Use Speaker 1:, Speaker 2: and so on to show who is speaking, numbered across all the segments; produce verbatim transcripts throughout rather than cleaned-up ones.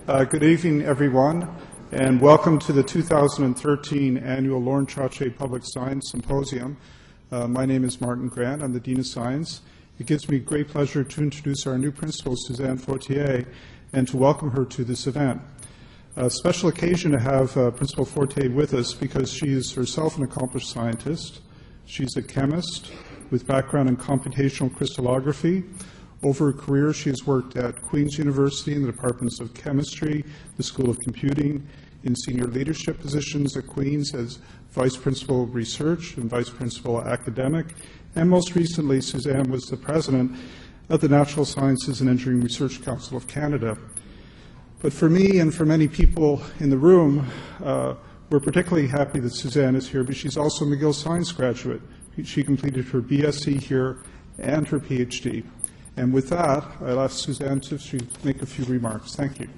Speaker 1: Uh, good evening, everyone, and welcome to the two thousand thirteen annual Lorne Trottier Public Science Symposium. Uh, my name is Martin Grant. I'm the Dean of Science. It gives me great pleasure to introduce our new principal, Suzanne Fortier, and to welcome her to this event. A special occasion to have uh, Principal Fortier with us because she is herself an accomplished scientist. She's a chemist with background in computational crystallography. Over her career, she has worked at Queen's University in the departments of chemistry, the School of Computing, in senior leadership positions at Queen's as Vice Principal of Research and Vice Principal Academic, and most recently, Suzanne was the President of the Natural Sciences and Engineering Research Council of Canada. But for me and for many people in the room, uh, we're particularly happy that Suzanne is here, but she's also a McGill Science graduate. She completed her B S c here and her PhD. And with that, I'll ask Suzanne to make a few remarks. Thank you.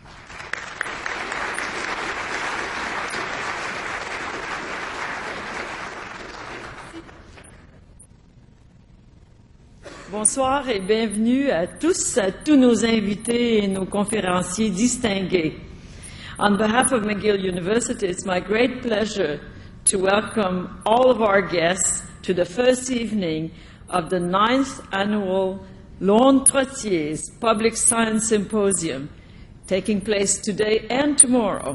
Speaker 2: Bonsoir et bienvenue à tous, à tous nos invités et nos conférenciers distingués. On behalf of McGill University, it's my great pleasure to welcome all of our guests to the first evening of the ninth annual Lorne Trottier's Public Science Symposium, taking place today and tomorrow.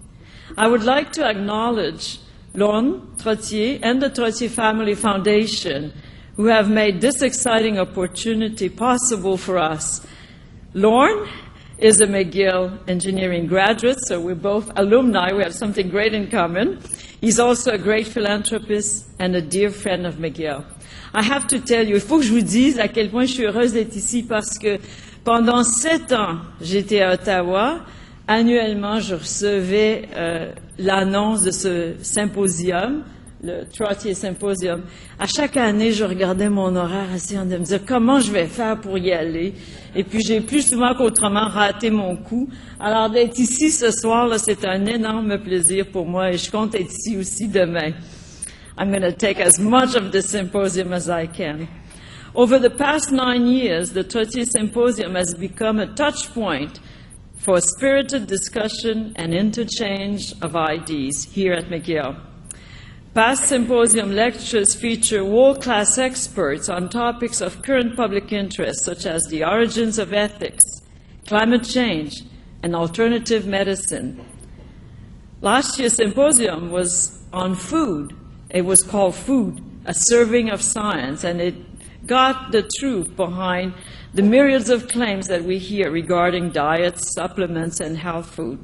Speaker 2: I would like to acknowledge Lorne Trottier and the Trottier Family Foundation, who have made this exciting opportunity possible for us. Lorne is a McGill engineering graduate, so we're both alumni. We have something great in common. He's also a great philanthropist and a dear friend of McGill. I have to tell you, il faut que je vous dise à quel point je suis heureuse d'être ici parce que pendant sept ans, j'étais à Ottawa. Annuellement, je recevais euh, l'annonce de ce symposium, le Trottier Symposium. À chaque année, je regardais mon horaire essayant de me dire comment je vais faire pour y aller. Et puis, j'ai plus souvent qu'autrement raté mon coup. Alors, d'être ici ce soir, là, c'est un énorme plaisir pour moi et je compte être ici aussi demain. I'm going to take as much of the symposium as I can. Over the past nine years, the Trottier Symposium has become a touch point for spirited discussion and interchange of ideas here at McGill. Past symposium lectures feature world-class experts on topics of current public interest, such as the origins of ethics, climate change, and alternative medicine. Last year's symposium was on food. It was called Food, a Serving of Science, and it got the truth behind the myriads of claims that we hear regarding diets, supplements, and health food.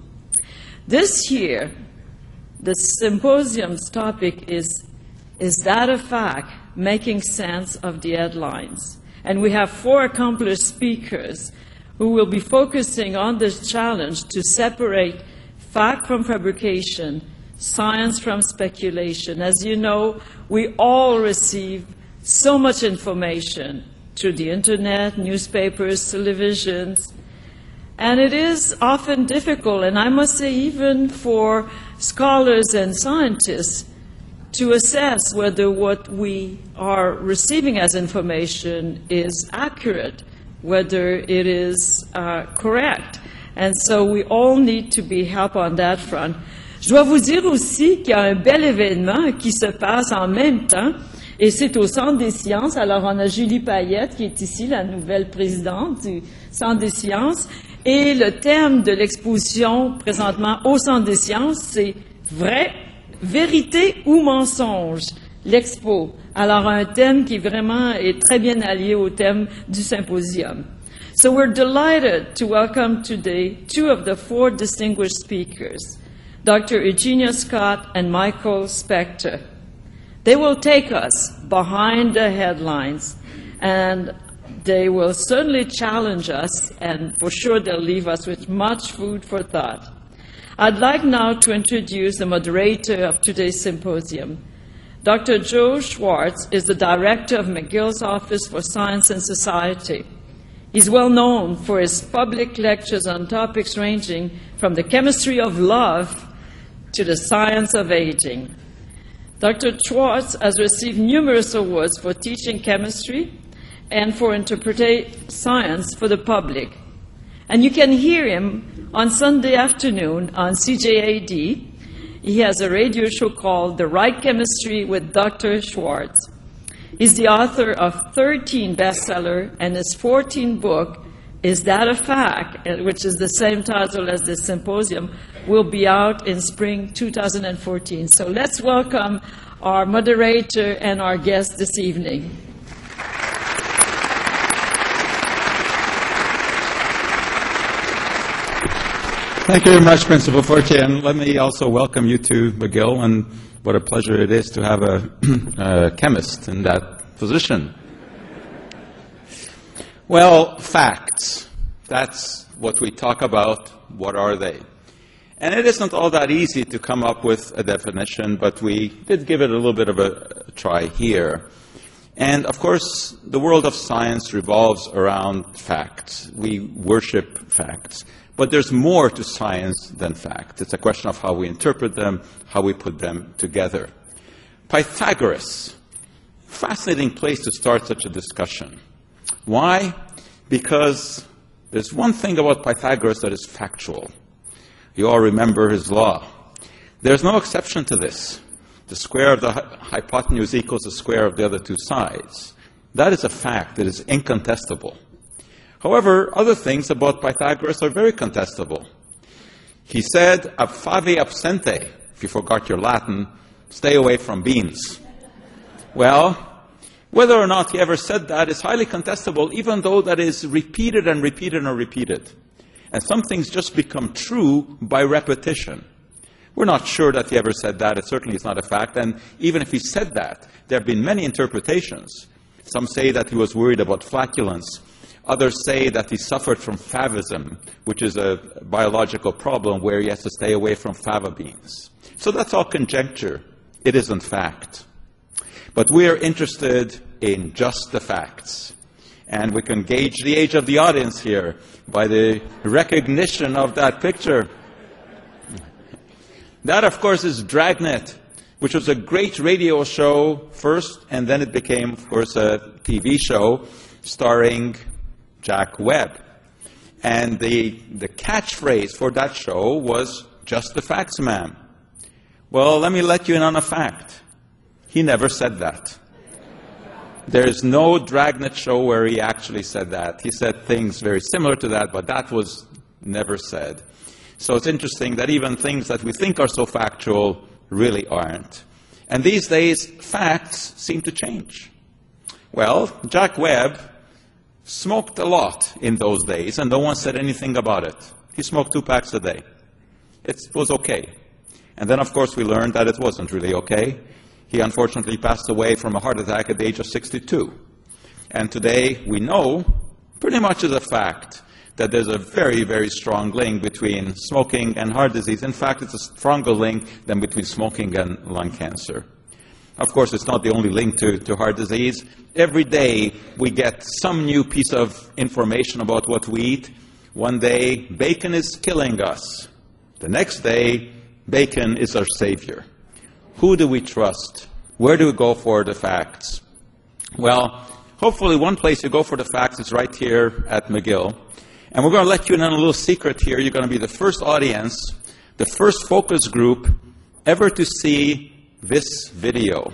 Speaker 2: This year, the symposium's topic is, is that a fact, making sense of the headlines? And we have four accomplished speakers who will be focusing on this challenge to separate fact from fabrication, science from speculation. As you know, we all receive so much information through the internet, newspapers, televisions, and it is often difficult, and I must say even for scholars and scientists, to assess whether what we are receiving as information is accurate, whether it is uh, correct. And so we all need to be helped on that front. Je dois vous dire aussi qu'il y a un bel événement qui se passe en même temps, et c'est au Centre des sciences. Alors, on a Julie Payette, qui est ici, la nouvelle présidente du Centre des sciences, et le thème de l'exposition présentement au Centre des sciences, c'est « Vrai, vérité ou mensonge ?» l'expo. Alors, un thème qui vraiment est très bien allié au thème du symposium. So we're delighted to welcome today two of the four distinguished speakers, Doctor Eugenia Scott and Michael Spector. They will take us behind the headlines, and they will certainly challenge us, and for sure they'll leave us with much food for thought. I'd like now to introduce the moderator of today's symposium. Doctor Joe Schwartz is the director of McGill's Office for Science and Society. He's well known for his public lectures on topics ranging from the chemistry of love to the science of aging. Doctor Schwartz has received numerous awards for teaching chemistry and for interpreting science for the public. And you can hear him on Sunday afternoon on C J A D. He has a radio show called The Right Chemistry with Doctor Schwartz. He's the author of thirteen bestsellers, and his fourteenth book, Is That a Fact?, which is the same title as this symposium, will be out in spring two thousand fourteen. So let's welcome our moderator and our guest this evening.
Speaker 3: Thank you very much, Principal Fortier, and let me also welcome you to McGill, and what a pleasure it is to have a, a chemist in that position. Well, facts. That's what we talk about. What are they? And it isn't all that easy to come up with a definition, but we did give it a little bit of a try here. And, of course, the world of science revolves around facts. We worship facts. But there's more to science than facts. It's a question of how we interpret them, how we put them together. Pythagoras. Fascinating place to start such a discussion. Why? Because there's one thing about Pythagoras that is factual. You all remember his law. There's no exception to this. The square of the hypotenuse equals the square of the other two sides. That is a fact that is incontestable. However, other things about Pythagoras are very contestable. He said, ab fave absente, if you forgot your Latin, stay away from beans. Well, whether or not he ever said that is highly contestable, even though that is repeated and repeated and repeated. And some things just become true by repetition. We're not sure that he ever said that. It certainly is not a fact. And even if he said that, there have been many interpretations. Some say that he was worried about flatulence. Others say that he suffered from favism, which is a biological problem where he has to stay away from fava beans. So that's all conjecture. It isn't fact. But we are interested in just the facts. And we can gauge the age of the audience here by the recognition of that picture. That, of course, is Dragnet, which was a great radio show first, and then it became, of course, a T V show starring Jack Webb. And the, the catchphrase for that show was, just the facts, ma'am. Well, let me let you in on a fact. He never said that. There's no Dragnet show where he actually said that. He said things very similar to that, but that was never said. So it's interesting that even things that we think are so factual really aren't. And these days, facts seem to change. Well, Jack Webb smoked a lot in those days, and no one said anything about it. He smoked two packs a day. It was okay. And then, of course, we learned that it wasn't really okay. He unfortunately passed away from a heart attack at the age of sixty-two. And today, we know, pretty much as a fact, that there's a very, very strong link between smoking and heart disease. In fact, it's a stronger link than between smoking and lung cancer. Of course, it's not the only link to, to heart disease. Every day, we get some new piece of information about what we eat. One day, bacon is killing us. The next day, bacon is our savior. Who do we trust? Where do we go for the facts? Well, hopefully one place you go for the facts is right here at McGill. And we're going to let you in on a little secret here. You're going to be the first audience, the first focus group ever to see this video.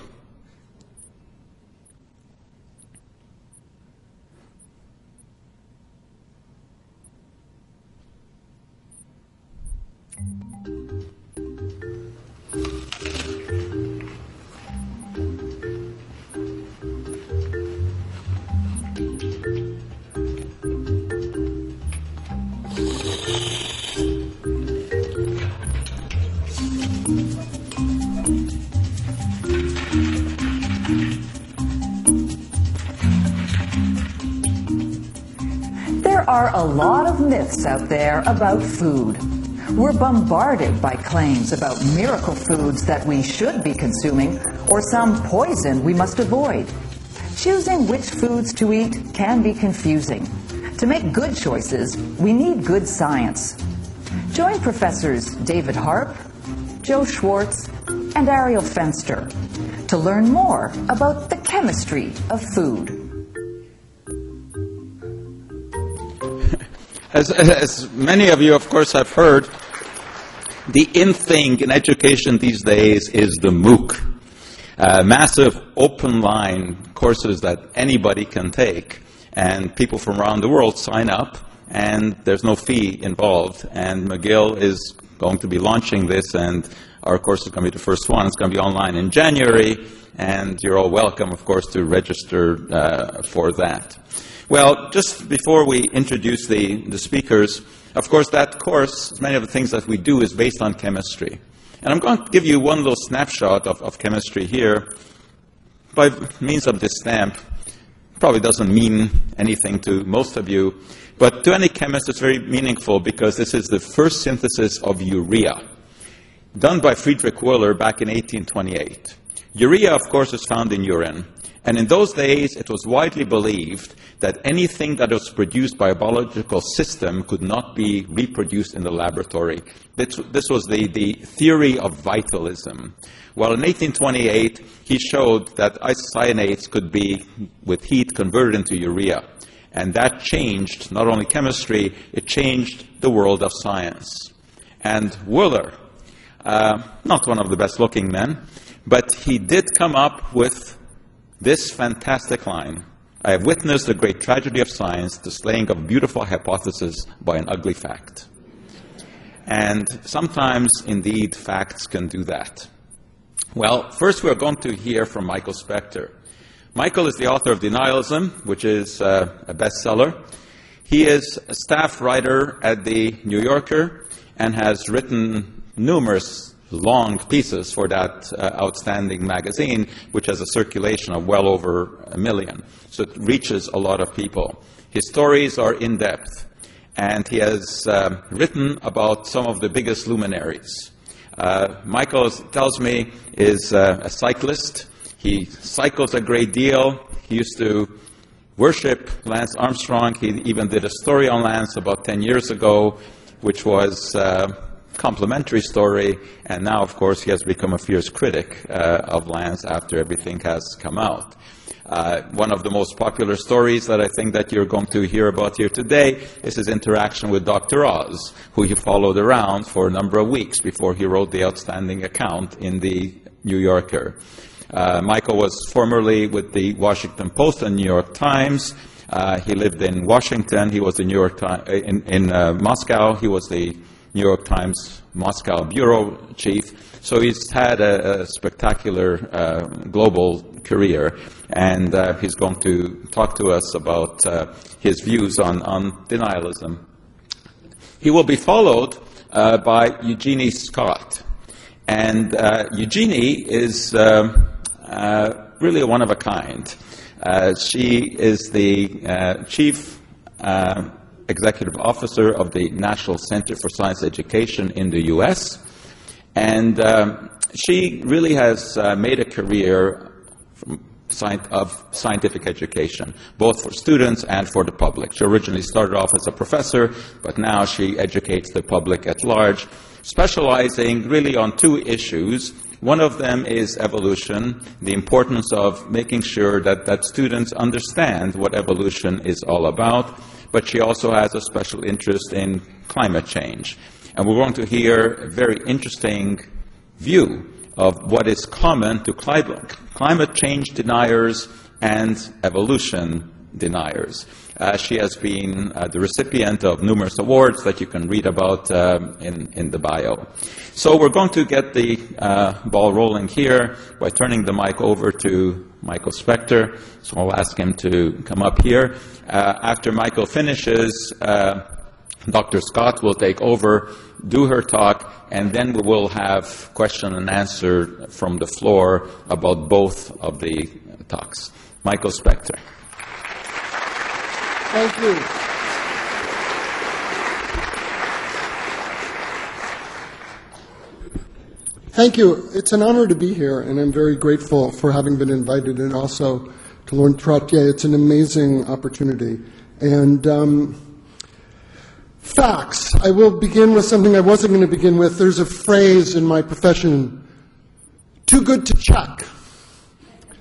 Speaker 4: There are a lot of myths out there about food. We're bombarded by claims about miracle foods that we should be consuming or some poison we must avoid. Choosing which foods to eat can be confusing. To make good choices, we need good science. Join Professors David Harp, Joe Schwartz, and Ariel Fenster to learn more about the chemistry of food.
Speaker 3: As, as many of you, of course, have heard, the in thing in education these days is the MOOC, uh, massive open-line courses that anybody can take, and people from around the world sign up, and there's no fee involved. And McGill is going to be launching this, and our course is going to be the first one. It's going to be online in January, and you're all welcome, of course, to register uh, for that. Well, just before we introduce the, the speakers, of course, that course, many of the things that we do is based on chemistry. And I'm going to give you one little snapshot of, of chemistry here. By means of this stamp, probably doesn't mean anything to most of you, but to any chemist it's very meaningful because this is the first synthesis of urea, done by Friedrich Wöhler back in eighteen twenty-eight. Urea, of course, is found in urine. And in those days, it was widely believed that anything that was produced by a biological system could not be reproduced in the laboratory. This, this was the, the theory of vitalism. Well, in eighteen twenty-eight, he showed that isocyanates could be, with heat, converted into urea. And that changed not only chemistry, it changed the world of science. And Wöhler, uh, not one of the best-looking men, but he did come up with this fantastic line: I have witnessed the great tragedy of science, the slaying of a beautiful hypothesis by an ugly fact. And sometimes, indeed, facts can do that. Well, first we're going to hear from Michael Specter. Michael is the author of Denialism, which is uh, a bestseller. He is a staff writer at the New Yorker and has written numerous long pieces for that uh, outstanding magazine, which has a circulation of well over a million. So it reaches a lot of people. His stories are in-depth, and he has uh, written about some of the biggest luminaries. Uh, Michael tells me is uh, a cyclist. He cycles a great deal. He used to worship Lance Armstrong. He even did a story on Lance about ten years ago, which was uh, complimentary story, and now, of course, he has become a fierce critic uh, of Lance after everything has come out. Uh, one of the most popular stories that I think that you're going to hear about here today is his interaction with Doctor Oz, who he followed around for a number of weeks before he wrote the outstanding account in the New Yorker. Uh, Michael was formerly with the Washington Post and New York Times. Uh, he lived in Washington. He was the New York Times in, in uh, Moscow. He was the New York Times Moscow bureau chief. So he's had a, a spectacular uh, global career, and uh, he's going to talk to us about uh, his views on, on denialism. He will be followed uh, by Eugenie Scott. And uh, Eugenie is uh, uh, really one of a kind. Uh, she is the uh, chief uh, executive officer of the National Center for Science Education in the U S, and um, she really has uh, made a career from sci- of scientific education, both for students and for the public. She originally started off as a professor, but now she educates the public at large, specializing really on two issues. One of them is evolution, the importance of making sure that, that students understand what evolution is all about, but she also has a special interest in climate change. And we're going to hear a very interesting view of what is common to climate, climate change deniers and evolution deniers. Uh, she has been uh, the recipient of numerous awards that you can read about um, in, in the bio. So we're going to get the uh, ball rolling here by turning the mic over to Michael Specter. So I'll ask him to come up here. Uh, after Michael finishes, uh, Doctor Scott will take over, do her talk, and then we will have question and answer from the floor about both of the talks. Michael Specter.
Speaker 5: Thank you. Thank you. It's an honor to be here, and I'm very grateful for having been invited, and also to Laurent Trottier. It's an amazing opportunity. And um, facts. I will begin with something I wasn't going to begin with. There's a phrase in my profession, too good to check.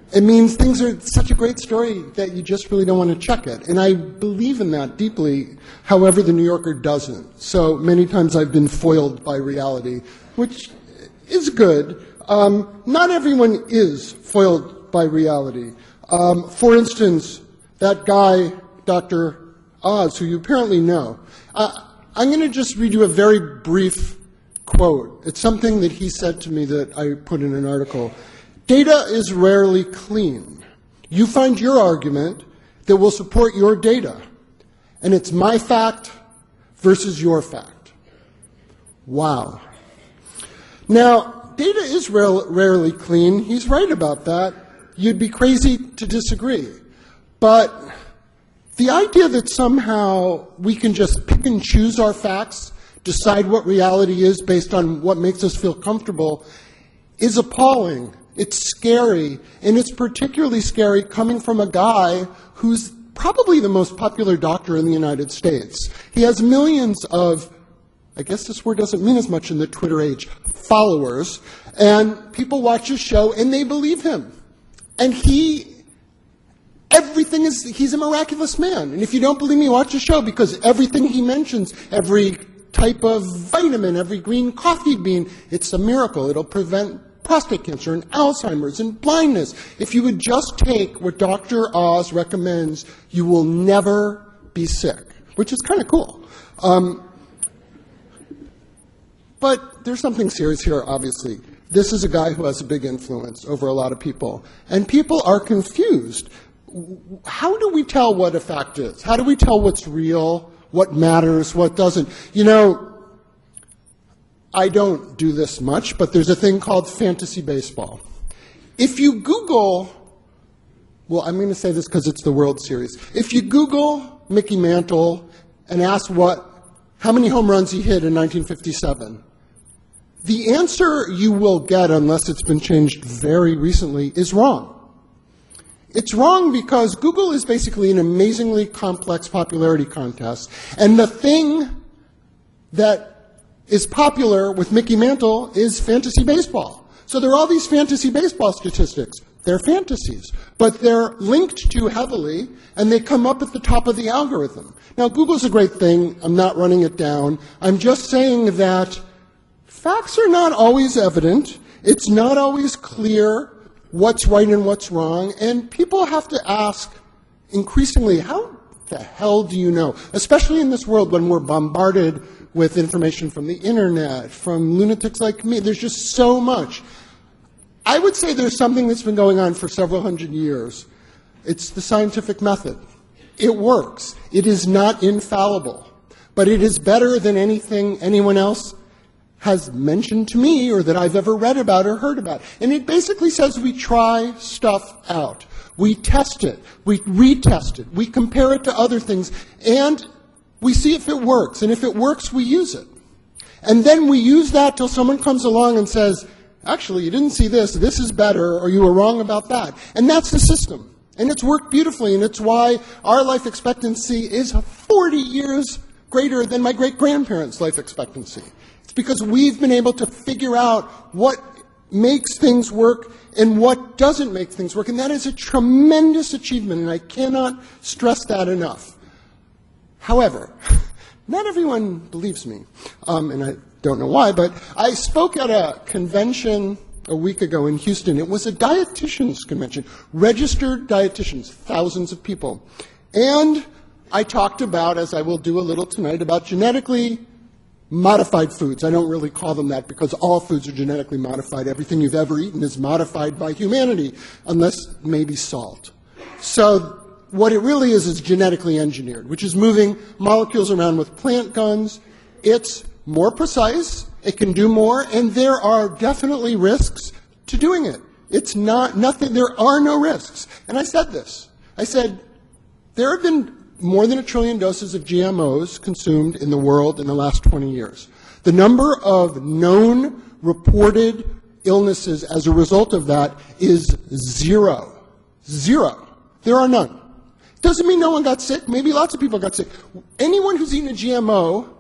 Speaker 5: it means things are such a great story that you just really don't want to check it. And I believe in that deeply. However, the New Yorker doesn't. So many times I've been foiled by reality, which is good. Um, not everyone is foiled by reality. Um, for instance, that guy, Doctor Oz, who you apparently know, uh, I'm going to just read you a very brief quote. It's something that he said to me that I put in an article. Data is rarely clean. You find your argument that will support your data, and it's my fact versus your fact. Wow. Now, data is rare, rarely clean. He's right about that. You'd be crazy to disagree. But the idea that somehow we can just pick and choose our facts, decide what reality is based on what makes us feel comfortable, is appalling. It's scary, and it's particularly scary coming from a guy who's probably the most popular doctor in the United States. He has millions of, I guess this word doesn't mean as much in the Twitter age, followers, and people watch his show and they believe him. And he, everything is, he's a miraculous man. And if you don't believe me, watch his show, because everything he mentions, every type of vitamin, every green coffee bean, it's a miracle. It'll prevent prostate cancer and Alzheimer's and blindness. If you would just take what Doctor Oz recommends, you will never be sick, which is kind of cool. Um, but there's something serious here, obviously. This is a guy who has a big influence over a lot of people, and people are confused. How do we tell what a fact is? How do we tell what's real, what matters, what doesn't? You know, I don't do this much, but there's a thing called fantasy baseball. If you Google, well, I'm going to say this because it's the World Series. If you Google Mickey Mantle and ask what, how many home runs he hit in nineteen fifty-seven, the answer you will get, unless it's been changed very recently, is wrong. It's wrong because Google is basically an amazingly complex popularity contest, and the thing that is popular with Mickey Mantle is fantasy baseball. So there are all these fantasy baseball statistics. They're fantasies, but they're linked to heavily, and they come up at the top of the algorithm. Now, Google's a great thing. I'm not running it down. I'm just saying that facts are not always evident. It's not always clear what's right and what's wrong, and people have to ask increasingly, how the hell do you know? Especially in this world when we're bombarded with information from the internet, from lunatics like me. There's just so much. I would say there's something that's been going on for several hundred years. It's the scientific method. It works. It is not infallible, but it is better than anything anyone else has mentioned to me or that I've ever read about or heard about. And it basically says we try stuff out. We test it. We retest it. We compare it to other things. And we see if it works. And if it works, we use it. And then we use that till someone comes along and says, actually, you didn't see this. This is better, or you were wrong about that. And that's the system. And it's worked beautifully. And it's why our life expectancy is forty years greater than my great-grandparents' life expectancy. It's because we've been able to figure out what makes things work and what doesn't make things work. And that is a tremendous achievement, and I cannot stress that enough. However, not everyone believes me, um, and I don't know why, but I spoke at a convention a week ago in Houston. It was a dietitians convention, registered dietitians, thousands of people. And I talked about, as I will do a little tonight, about genetically modified foods. I don't really call them that because all foods are genetically modified. Everything you've ever eaten is modified by humanity, unless maybe salt. So what it really is is genetically engineered, which is moving molecules around with plant guns. It's more precise, it can do more, and there are definitely risks to doing it. It's not nothing, there are no risks. And I said this. I said, there have been more than a trillion doses of G M Os consumed in the world in the last twenty years. The number of known reported illnesses as a result of that is zero. Zero. There are none. Doesn't mean no one got sick. Maybe lots of people got sick. Anyone who's eaten a G M O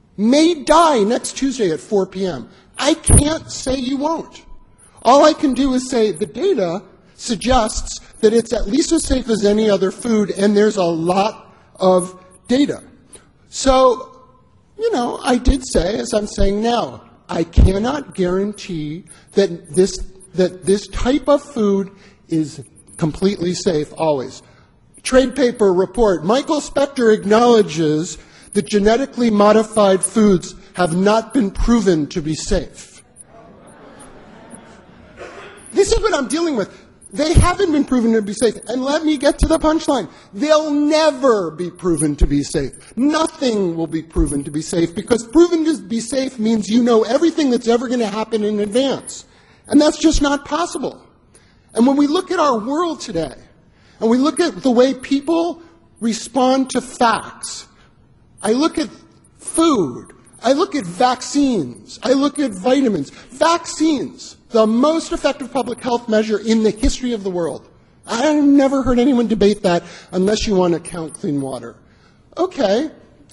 Speaker 5: may die next Tuesday at four p.m. I can't say you won't. All I can do is say the data suggests that it's at least as safe as any other food, and there's a lot of data. So, you know, I did say, as I'm saying now, I cannot guarantee that this, that this type of food is completely safe always. Trade paper report, Michael Spector acknowledges that genetically modified foods have not been proven to be safe. This is what I'm dealing with. They haven't been proven to be safe. And let me get to the punchline. They'll never be proven to be safe. Nothing will be proven to be safe, because proven to be safe means you know everything that's ever going to happen in advance. And that's just not possible. And when we look at our world today, and we look at the way people respond to facts, I look at food, I look at vaccines, I look at vitamins. Vaccines, the most effective public health measure in the history of the world. I've never heard anyone debate that unless you want to count clean water. Okay.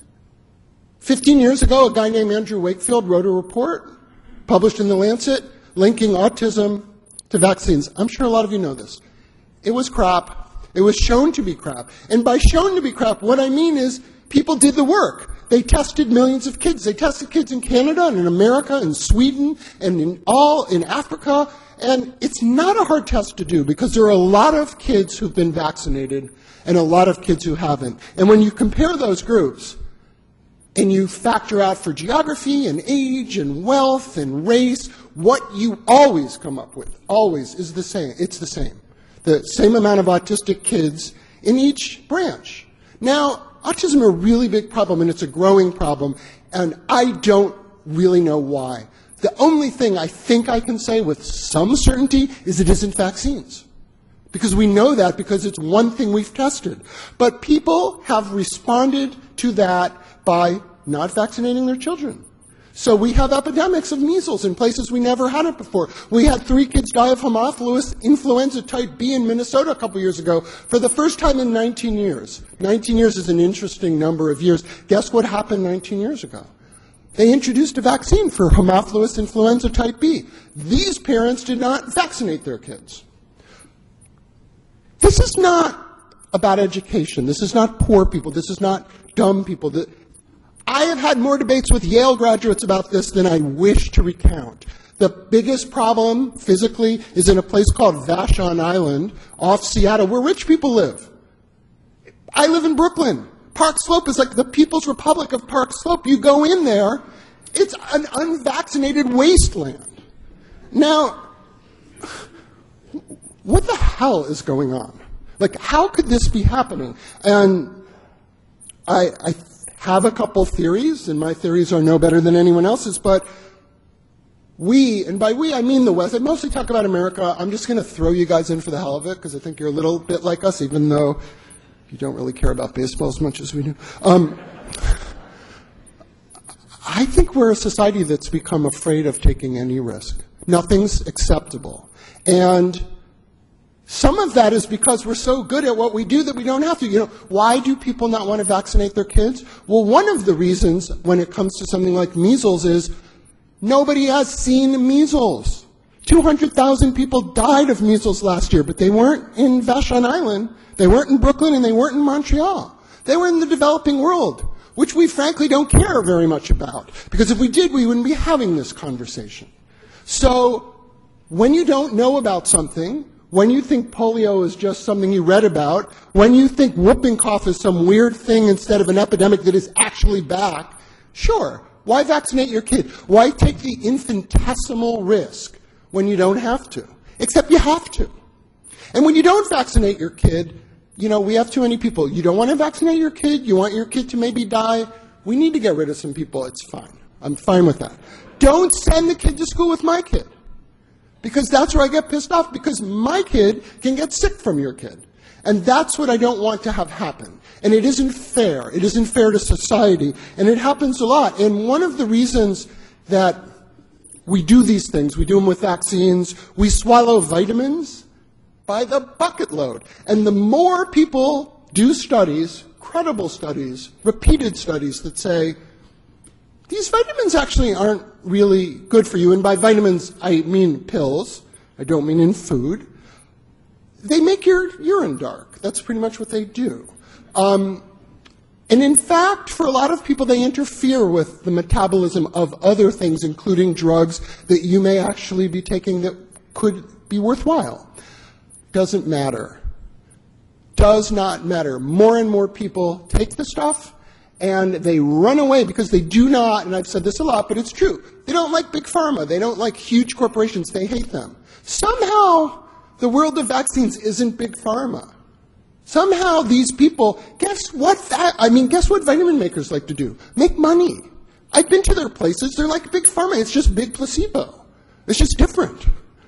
Speaker 5: Fifteen years ago, a guy named Andrew Wakefield wrote a report published in The Lancet linking autism to vaccines. I'm sure a lot of you know this. It was crap. It was shown to be crap. And by shown to be crap, what I mean is people did the work. They tested millions of kids. They tested kids in Canada and in America and Sweden and in all in Africa. And it's not a hard test to do, because there are a lot of kids who've been vaccinated and a lot of kids who haven't. And when you compare those groups and you factor out for geography and age and wealth and race, what you always come up with, always, is the same. It's the same. The same amount of autistic kids in each branch. Now, autism is a really big problem, and it's a growing problem, and I don't really know why. The only thing I think I can say with some certainty is it isn't vaccines. Because we know that because it's one thing we've tested. But people have responded to that by not vaccinating their children. So we have epidemics of measles in places we never had it before. We had three kids die of Haemophilus influenza type B in Minnesota a couple years ago for the first time in nineteen years. nineteen years is an interesting number of years. Guess what happened nineteen years ago? They introduced a vaccine for Haemophilus influenza type B. These parents did not vaccinate their kids. This is not about education. This is not poor people. This is not dumb people. I have had more debates with Yale graduates about this than I wish to recount. The biggest problem physically is in a place called Vashon Island off Seattle, where rich people live. I live in Brooklyn. Park Slope is like the People's Republic of Park Slope. You go in there, it's an unvaccinated wasteland. Now, what the hell is going on? Like, how could this be happening? And I, I have a couple theories, and my theories are no better than anyone else's, but we, and by we I mean the West, I mostly talk about America. I'm just going to throw you guys in for the hell of it, because I think you're a little bit like us, even though you don't really care about baseball as much as we do. Um, I think we're a society that's become afraid of taking any risk. Nothing's acceptable. And some of that is because we're so good at what we do that we don't have to. You know, why do people not want to vaccinate their kids? Well, one of the reasons when it comes to something like measles is nobody has seen measles. two hundred thousand people died of measles last year, but they weren't in Vashon Island, they weren't in Brooklyn, and they weren't in Montreal. They were in the developing world, which we frankly don't care very much about. Because if we did, we wouldn't be having this conversation. So when you don't know about something, when you think polio is just something you read about, when you think whooping cough is some weird thing instead of an epidemic that is actually back, sure, why vaccinate your kid? Why take the infinitesimal risk when you don't have to? Except you have to. And when you don't vaccinate your kid, you know, we have too many people. You don't want to vaccinate your kid? You want your kid to maybe die? We need to get rid of some people. It's fine. I'm fine with that. Don't send the kid to school with my kid. Because that's where I get pissed off, because my kid can get sick from your kid. And that's what I don't want to have happen. And it isn't fair. It isn't fair to society. And it happens a lot. And one of the reasons that we do these things, we do them with vaccines, we swallow vitamins by the bucket load. And the more people do studies, credible studies, repeated studies that say, these vitamins actually aren't really good for you. And by vitamins, I mean pills. I don't mean in food. they make your urine dark. That's pretty much what they do. Um, and in fact, for a lot of people, they interfere with the metabolism of other things, including drugs that you may actually be taking that could be worthwhile. Doesn't matter. Does not matter. More and more people take the stuff, and they run away because they do not, and I've said this a lot, but it's true, they don't like big pharma. They don't like huge corporations. They hate them. Somehow, the world of vaccines isn't big pharma. Somehow these people, guess what, that, I mean, guess what vitamin makers like to do? Make money. I've been to their places. They're like big pharma. It's just big placebo. It's just different.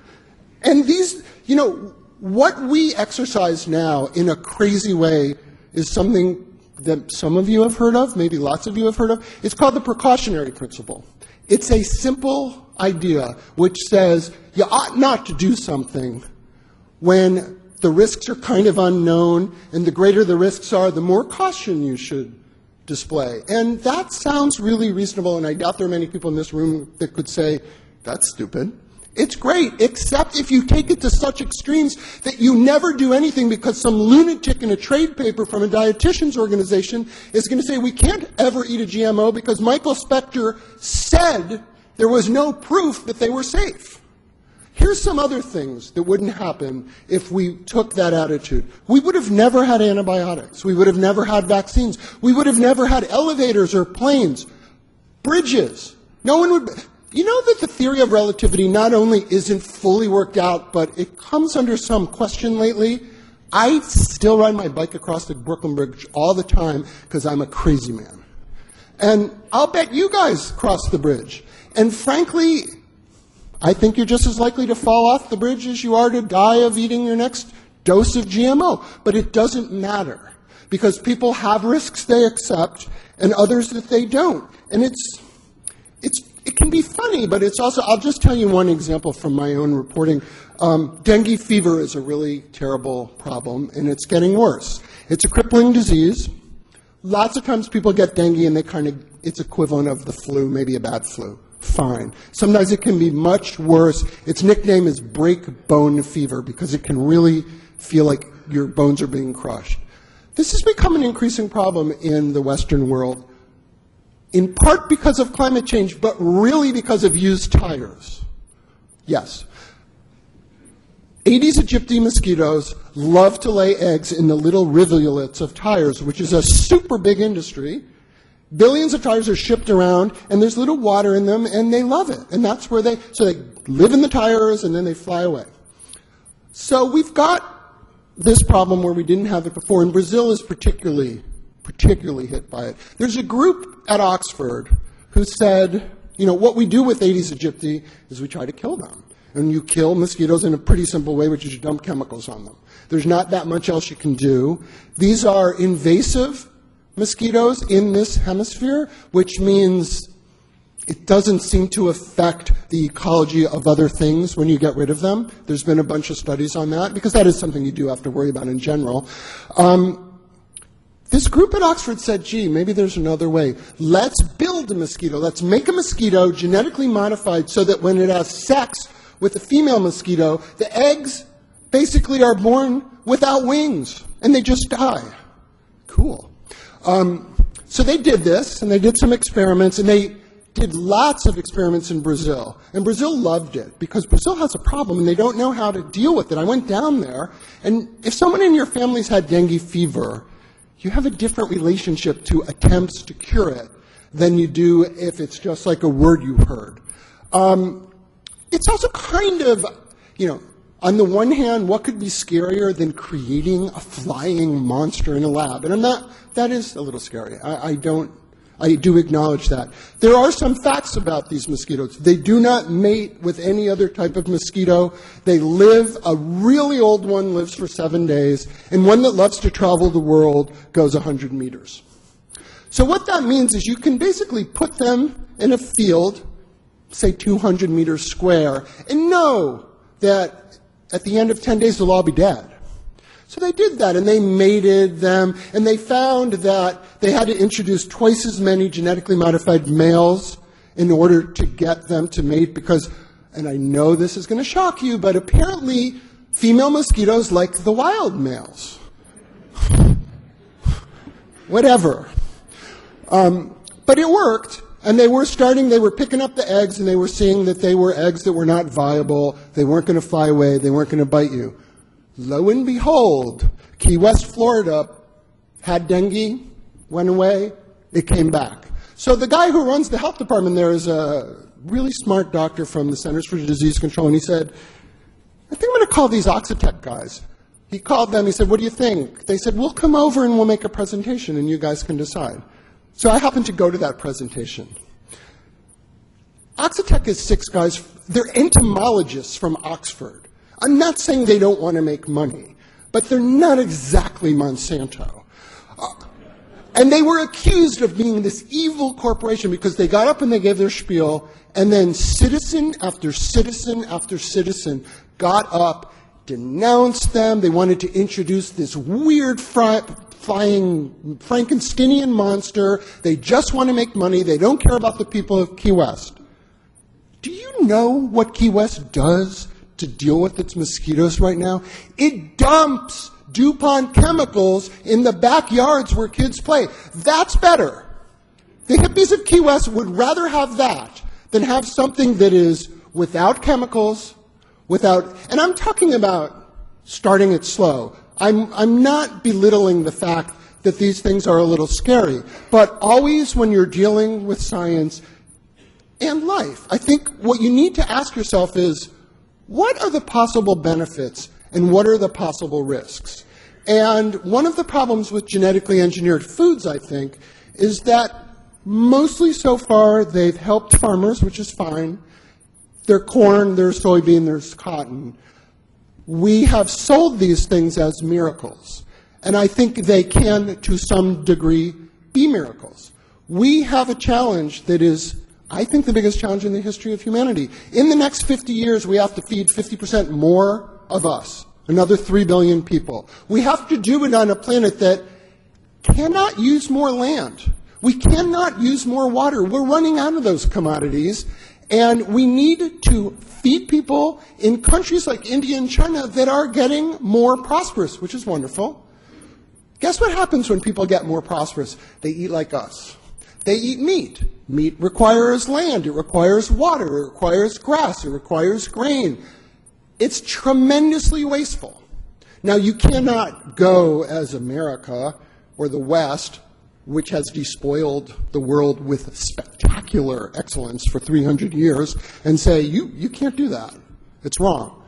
Speaker 5: And these, you know, what we exercise now in a crazy way is something that some of you have heard of, maybe lots of you have heard of. It's called the precautionary principle. It's a simple idea which says you ought not to do something when the risks are kind of unknown, and the greater the risks are, the more caution you should display. And that sounds really reasonable, and I doubt there are many people in this room that could say, that's stupid. It's great, except if you take it to such extremes that you never do anything because some lunatic in a trade paper from a dietitian's organization is going to say, we can't ever eat a G M O because Michael Specter said there was no proof that they were safe. Here's some other things that wouldn't happen if we took that attitude. We would have never had antibiotics. We would have never had vaccines. We would have never had elevators or planes, bridges. No one would... You know that the theory of relativity not only isn't fully worked out, but it comes under some question lately. I still ride my bike across the Brooklyn Bridge all the time because I'm a crazy man. And I'll bet you guys cross the bridge. And frankly, I think you're just as likely to fall off the bridge as you are to die of eating your next dose of G M O. But it doesn't matter because people have risks they accept and others that they don't. And it's, it's, it can be funny, but it's also, I'll just tell you one example from my own reporting. Um, dengue fever is a really terrible problem, and it's getting worse. It's a crippling disease. Lots of times people get dengue and they kind of, it's equivalent of the flu, maybe a bad flu. Fine. Sometimes it can be much worse. Its nickname is break bone fever because it can really feel like your bones are being crushed. This has become an increasing problem in the Western world, in part because of climate change, but really because of used tires. Yes. Aedes aegypti mosquitoes love to lay eggs in the little rivulets of tires, which is a super big industry. Billions of tires are shipped around, and there's little water in them, and they love it. And that's where they, so they live in the tires, and then they fly away. So we've got this problem where we didn't have it before, and Brazil is particularly, particularly hit by it. There's a group at Oxford who said, you know, what we do with Aedes aegypti is we try to kill them. And you kill mosquitoes in a pretty simple way, which is you dump chemicals on them. There's not that much else you can do. These are invasive mosquitoes in this hemisphere, which means it doesn't seem to affect the ecology of other things when you get rid of them. There's been a bunch of studies on that, because that is something you do have to worry about in general. Um, this group at Oxford said, gee, maybe there's another way. Let's build a mosquito. Let's make a mosquito genetically modified so that when it has sex with a female mosquito, the eggs basically are born without wings, and they just die. Cool. Um, so they did this, and they did some experiments, and they did lots of experiments in Brazil. And Brazil loved it, because Brazil has a problem, and they don't know how to deal with it. I went down there, and if someone in your family's had dengue fever, you have a different relationship to attempts to cure it than you do if it's just like a word you heard. Um, it's also kind of, you know, on the one hand, what could be scarier than creating a flying monster in a lab? And I'm not, that is a little scary. I, I don't, I do acknowledge that. There are some facts about these mosquitoes. They do not mate with any other type of mosquito. They live, a really old one lives for seven days, and one that loves to travel the world goes one hundred meters. So what that means is you can basically put them in a field, say two hundred meters square, and know that at the end of ten days they'll all be dead. So they did that, and they mated them, and they found that they had to introduce twice as many genetically modified males in order to get them to mate, because, and I know this is going to shock you, but apparently female mosquitoes like the wild males. Whatever. Um, but it worked, and they were starting, they were picking up the eggs, and they were seeing that they were eggs that were not viable, they weren't going to fly away, they weren't going to bite you. Lo and behold, Key West, Florida, had dengue, went away, it came back. So the guy who runs the health department there is a really smart doctor from the Centers for Disease Control, and he said, I think I'm going to call these Oxitec guys. He called them, he said, what do you think? They said, we'll come over and we'll make a presentation and you guys can decide. So I happened to go to that presentation. Oxitec is six guys, they're entomologists from Oxford. I'm not saying they don't want to make money, but they're not exactly Monsanto. Uh, and they were accused of being this evil corporation because they got up and they gave their spiel, and then citizen after citizen after citizen got up, denounced them. They wanted to introduce this weird fry, flying Frankensteinian monster. They just want to make money. They don't care about the people of Key West. Do you know what Key West does to deal with its mosquitoes right now? It dumps DuPont chemicals in the backyards where kids play. That's better. The hippies of Key West would rather have that than have something that is without chemicals, without, and I'm talking about starting it slow. I'm, I'm not belittling the fact that these things are a little scary, but always when you're dealing with science and life, I think what you need to ask yourself is, what are the possible benefits and what are the possible risks? And one of the problems with genetically engineered foods, I think, is that mostly so far they've helped farmers, which is fine. There's corn, there's soybean, there's cotton. We have sold these things as miracles. And I think they can, to some degree, be miracles. We have a challenge that is, I think, the biggest challenge in the history of humanity. In the next fifty years, we have to feed fifty percent more of us, another three billion people. We have to do it on a planet that cannot use more land. We cannot use more water. We're running out of those commodities, and we need to feed people in countries like India and China that are getting more prosperous, which is wonderful. Guess what happens when people get more prosperous? They eat like us. They eat meat. Meat requires land. It requires water. It requires grass. It requires grain. It's tremendously wasteful. Now, you cannot go as America or the West, which has despoiled the world with spectacular excellence for three hundred years, and say, you, you can't do that. It's wrong.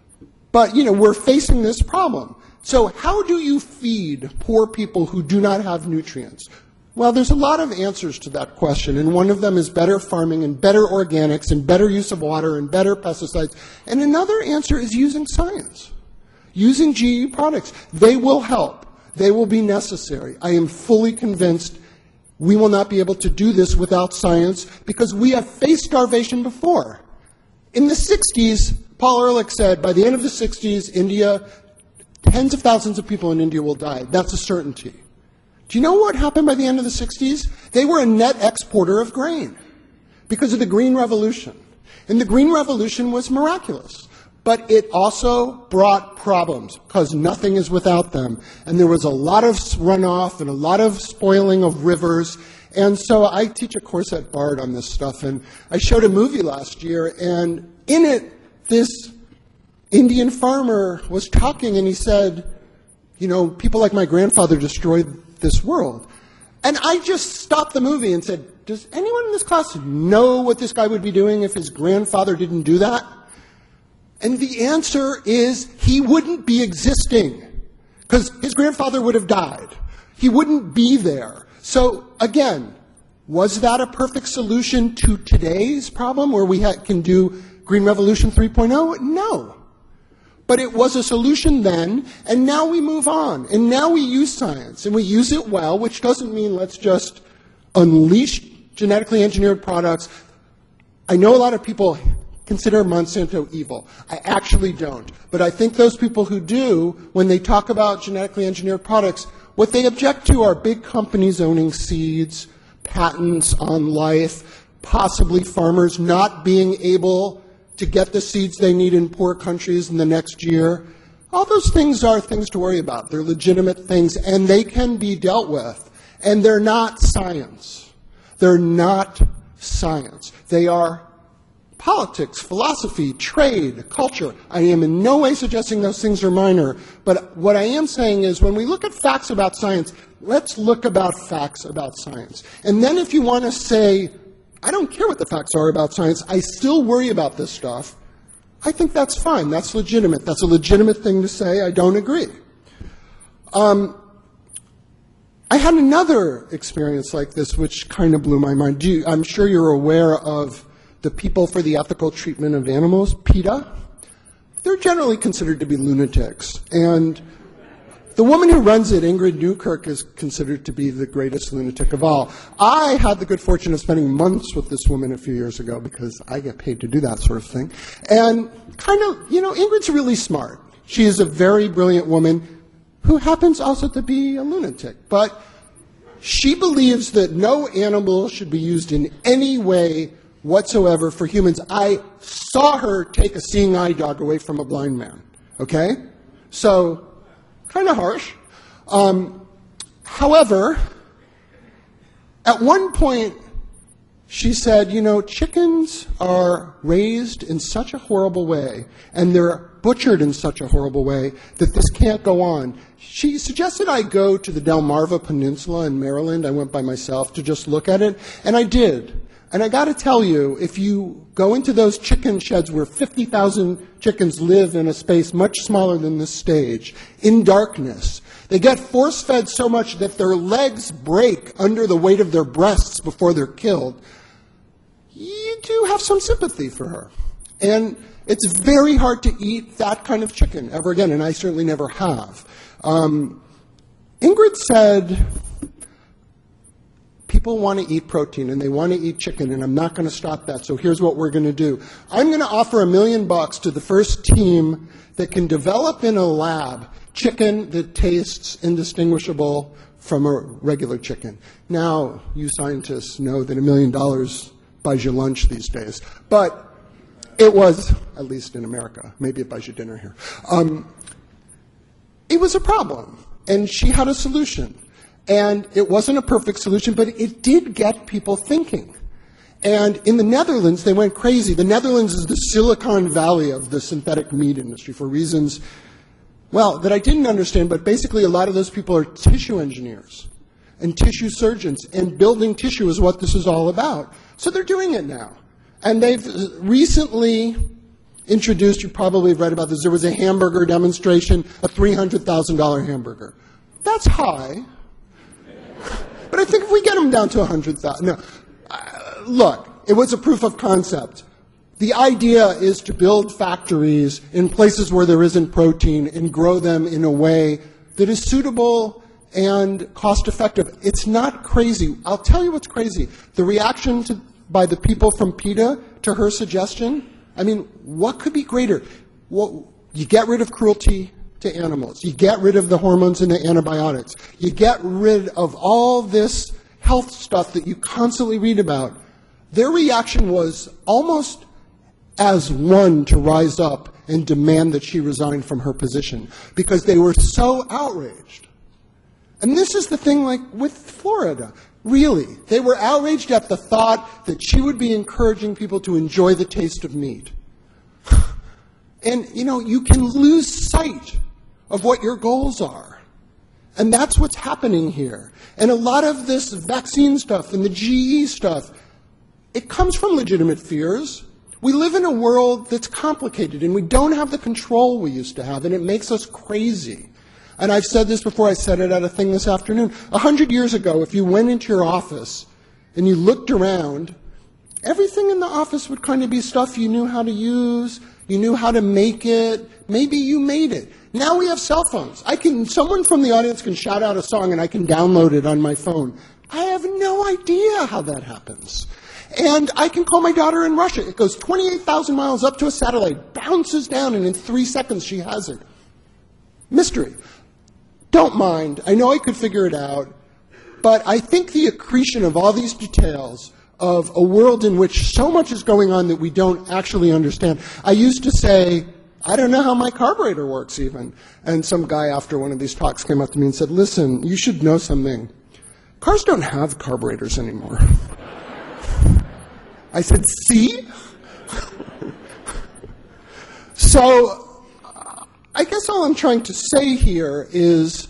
Speaker 5: But, you know, we're facing this problem. So how do you feed poor people who do not have nutrients? Well, there's a lot of answers to that question, and one of them is better farming and better organics and better use of water and better pesticides. And another answer is using science, using G E products. They will help. They will be necessary. I am fully convinced we will not be able to do this without science because we have faced starvation before. In the sixties, Paul Ehrlich said, by the end of the sixties, India, tens of thousands of people in India will die. That's a certainty. Do you know what happened by the end of the sixties? They were a net exporter of grain because of the Green Revolution. And the Green Revolution was miraculous. But it also brought problems because nothing is without them. And there was a lot of runoff and a lot of spoiling of rivers. And so I teach a course at Bard on this stuff. And I showed a movie last year. And in it, this Indian farmer was talking. And he said, you know, people like my grandfather destroyed this world. And I just stopped the movie and said, does anyone in this class know what this guy would be doing if his grandfather didn't do that? And the answer is he wouldn't be existing because his grandfather would have died. He wouldn't be there. So again, was that a perfect solution to today's problem where we ha- can do Green Revolution three point oh? No. But it was a solution then, and now we move on. And now we use science, and we use it well, which doesn't mean let's just unleash genetically engineered products. I know a lot of people consider Monsanto evil. I actually don't. But I think those people who do, when they talk about genetically engineered products, what they object to are big companies owning seeds, patents on life, possibly farmers not being able to get the seeds they need in poor countries in the next year. All those things are things to worry about. They're legitimate things, and they can be dealt with. And they're not science. They're not science. They are politics, philosophy, trade, culture. I am in no way suggesting those things are minor, but what I am saying is when we look at facts about science, let's look about facts about science. And then if you want to say, I don't care what the facts are about science, I still worry about this stuff, I think that's fine. That's legitimate. That's a legitimate thing to say. I don't agree. Um, I had another experience like this which kind of blew my mind. Do you, I'm sure you're aware of the People for the Ethical Treatment of Animals, PETA. They're generally considered to be lunatics. And the woman who runs it, Ingrid Newkirk, is considered to be the greatest lunatic of all. I had the good fortune of spending months with this woman a few years ago because I get paid to do that sort of thing. And kind of, you know, Ingrid's really smart. She is a very brilliant woman who happens also to be a lunatic. But she believes that no animal should be used in any way whatsoever for humans. I saw her take a seeing eye dog away from a blind man, okay? So, kind of harsh. Um, however, at one point, she said, you know, chickens are raised in such a horrible way, and they're butchered in such a horrible way, that this can't go on. She suggested I go to the Delmarva Peninsula in Maryland. I went by myself to just look at it, and I did. And I got to tell you, if you go into those chicken sheds where fifty thousand chickens live in a space much smaller than this stage, in darkness, they get force-fed so much that their legs break under the weight of their breasts before they're killed, you do have some sympathy for her. And it's very hard to eat that kind of chicken ever again, and I certainly never have. Um, Ingrid said, people want to eat protein, and they want to eat chicken, and I'm not going to stop that, so here's what we're going to do. I'm going to offer a million bucks to the first team that can develop in a lab chicken that tastes indistinguishable from a regular chicken. Now, you scientists know that a million dollars buys you lunch these days, but it was, at least in America, maybe it buys you dinner here. Um, it was a problem, and she had a solution. And it wasn't a perfect solution, but it did get people thinking. And in the Netherlands, they went crazy. The Netherlands is the Silicon Valley of the synthetic meat industry for reasons, well, that I didn't understand, but basically a lot of those people are tissue engineers and tissue surgeons, and building tissue is what this is all about. So they're doing it now. And they've recently introduced, you probably have read about this, there was a hamburger demonstration, a three hundred thousand dollars hamburger. That's high. But I think if we get them down to one hundred thousand, no. Uh, look, it was a proof of concept. The idea is to build factories in places where there isn't protein and grow them in a way that is suitable and cost-effective. It's not crazy. I'll tell you what's crazy. The reaction to, by the people from PETA to her suggestion, I mean, what could be greater? Well, you get rid of cruelty to animals. You get rid of the hormones and the antibiotics. You get rid of all this health stuff that you constantly read about. Their reaction was almost as one to rise up and demand that she resign from her position because they were so outraged. And this is the thing like with Florida. Really, they were outraged at the thought that she would be encouraging people to enjoy the taste of meat. And, you know, you can lose sight of what your goals are. And that's what's happening here. And a lot of this vaccine stuff and the G E stuff, it comes from legitimate fears. We live in a world that's complicated, and we don't have the control we used to have, and it makes us crazy. And I've said this before, I said it at a thing this afternoon. A hundred years ago, if you went into your office and you looked around, everything in the office would kind of be stuff you knew how to use, you knew how to make it, maybe you made it. Now we have cell phones. I can, someone from the audience can shout out a song and I can download it on my phone. I have no idea how that happens. And I can call my daughter in Russia. It goes twenty-eight thousand miles up to a satellite, bounces down, and in three seconds she has it. Mystery. Don't mind. I know I could figure it out. But I think the accretion of all these details of a world in which so much is going on that we don't actually understand. I used to say, I don't know how my carburetor works even. And some guy after one of these talks came up to me and said, listen, you should know something. Cars don't have carburetors anymore. I said, see? So I guess all I'm trying to say here is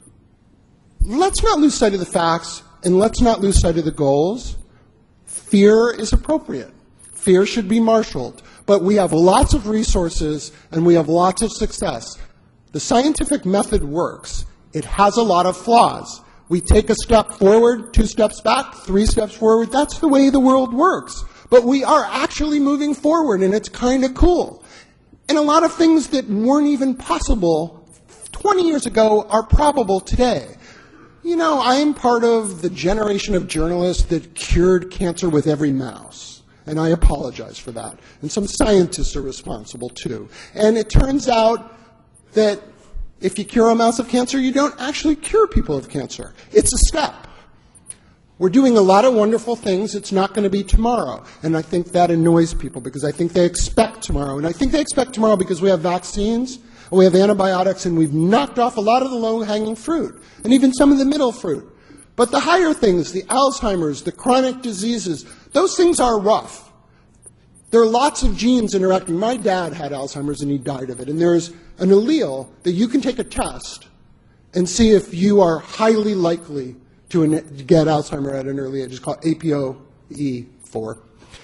Speaker 5: let's not lose sight of the facts and let's not lose sight of the goals. Fear is appropriate. Fear should be marshaled. But we have lots of resources and we have lots of success. The scientific method works. It has a lot of flaws. We take a step forward, two steps back, three steps forward. That's the way the world works. But we are actually moving forward, and it's kind of cool. And a lot of things that weren't even possible twenty years ago are probable today. You know, I am part of the generation of journalists that cured cancer with every mouse. And I apologize for that. And some scientists are responsible, too. And it turns out that if you cure a mouse of cancer, you don't actually cure people of cancer. It's a step. We're doing a lot of wonderful things. It's not going to be tomorrow. And I think that annoys people because I think they expect tomorrow. And I think they expect tomorrow because we have vaccines, and we have antibiotics, and we've knocked off a lot of the low-hanging fruit, and even some of the middle fruit. But the higher things, the Alzheimer's, the chronic diseases, those things are rough. There are lots of genes interacting. My dad had Alzheimer's, and he died of it. And there's an allele that you can take a test and see if you are highly likely to get Alzheimer's at an early age. It's called A P O E four.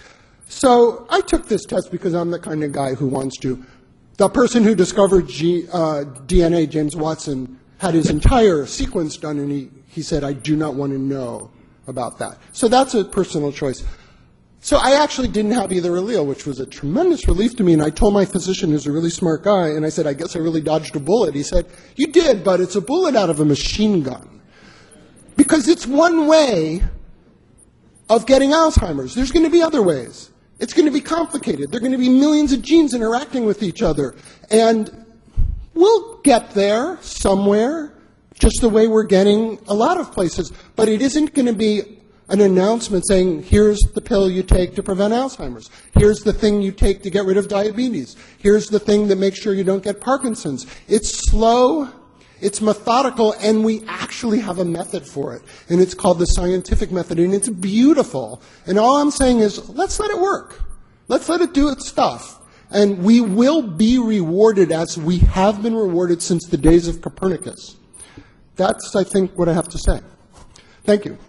Speaker 5: So I took this test because I'm the kind of guy who wants to. The person who discovered G, uh, D N A, James Watson, had his entire sequence done, and he, he said, I do not want to know about that. So that's a personal choice. So I actually didn't have either allele, which was a tremendous relief to me, and I told my physician, who's a really smart guy, and I said, I guess I really dodged a bullet. He said, you did, but it's a bullet out of a machine gun. Because it's one way of getting Alzheimer's. There's going to be other ways. It's going to be complicated. There are going to be millions of genes interacting with each other. And we'll get there somewhere, just the way we're getting a lot of places. But it isn't going to be an announcement saying, here's the pill you take to prevent Alzheimer's. Here's the thing you take to get rid of diabetes. Here's the thing that makes sure you don't get Parkinson's. It's slow, it's methodical, and we actually have a method for it. And it's called the scientific method, and it's beautiful. And all I'm saying is, let's let it work. Let's let it do its stuff. And we will be rewarded as we have been rewarded since the days of Copernicus. That's, I think, what I have to say. Thank you.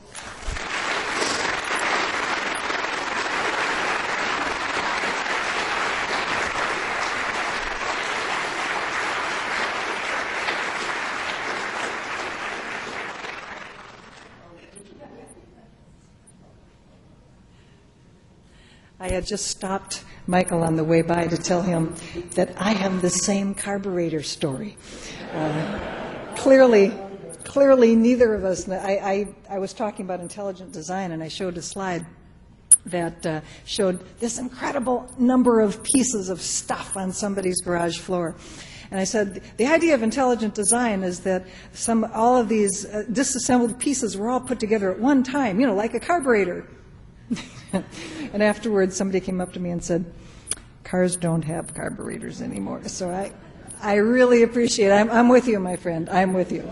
Speaker 6: I had just stopped Michael on the way by to tell him that I have the same carburetor story. Uh, clearly, clearly neither of us, I, I, I was talking about intelligent design, and I showed a slide that uh, showed this incredible number of pieces of stuff on somebody's garage floor. And I said, the idea of intelligent design is that some all of these uh, disassembled pieces were all put together at one time, you know, like a carburetor. And afterwards, somebody came up to me and said, cars don't have carburetors anymore. So I, I really appreciate it. I'm, I'm with you, my friend. I'm with you.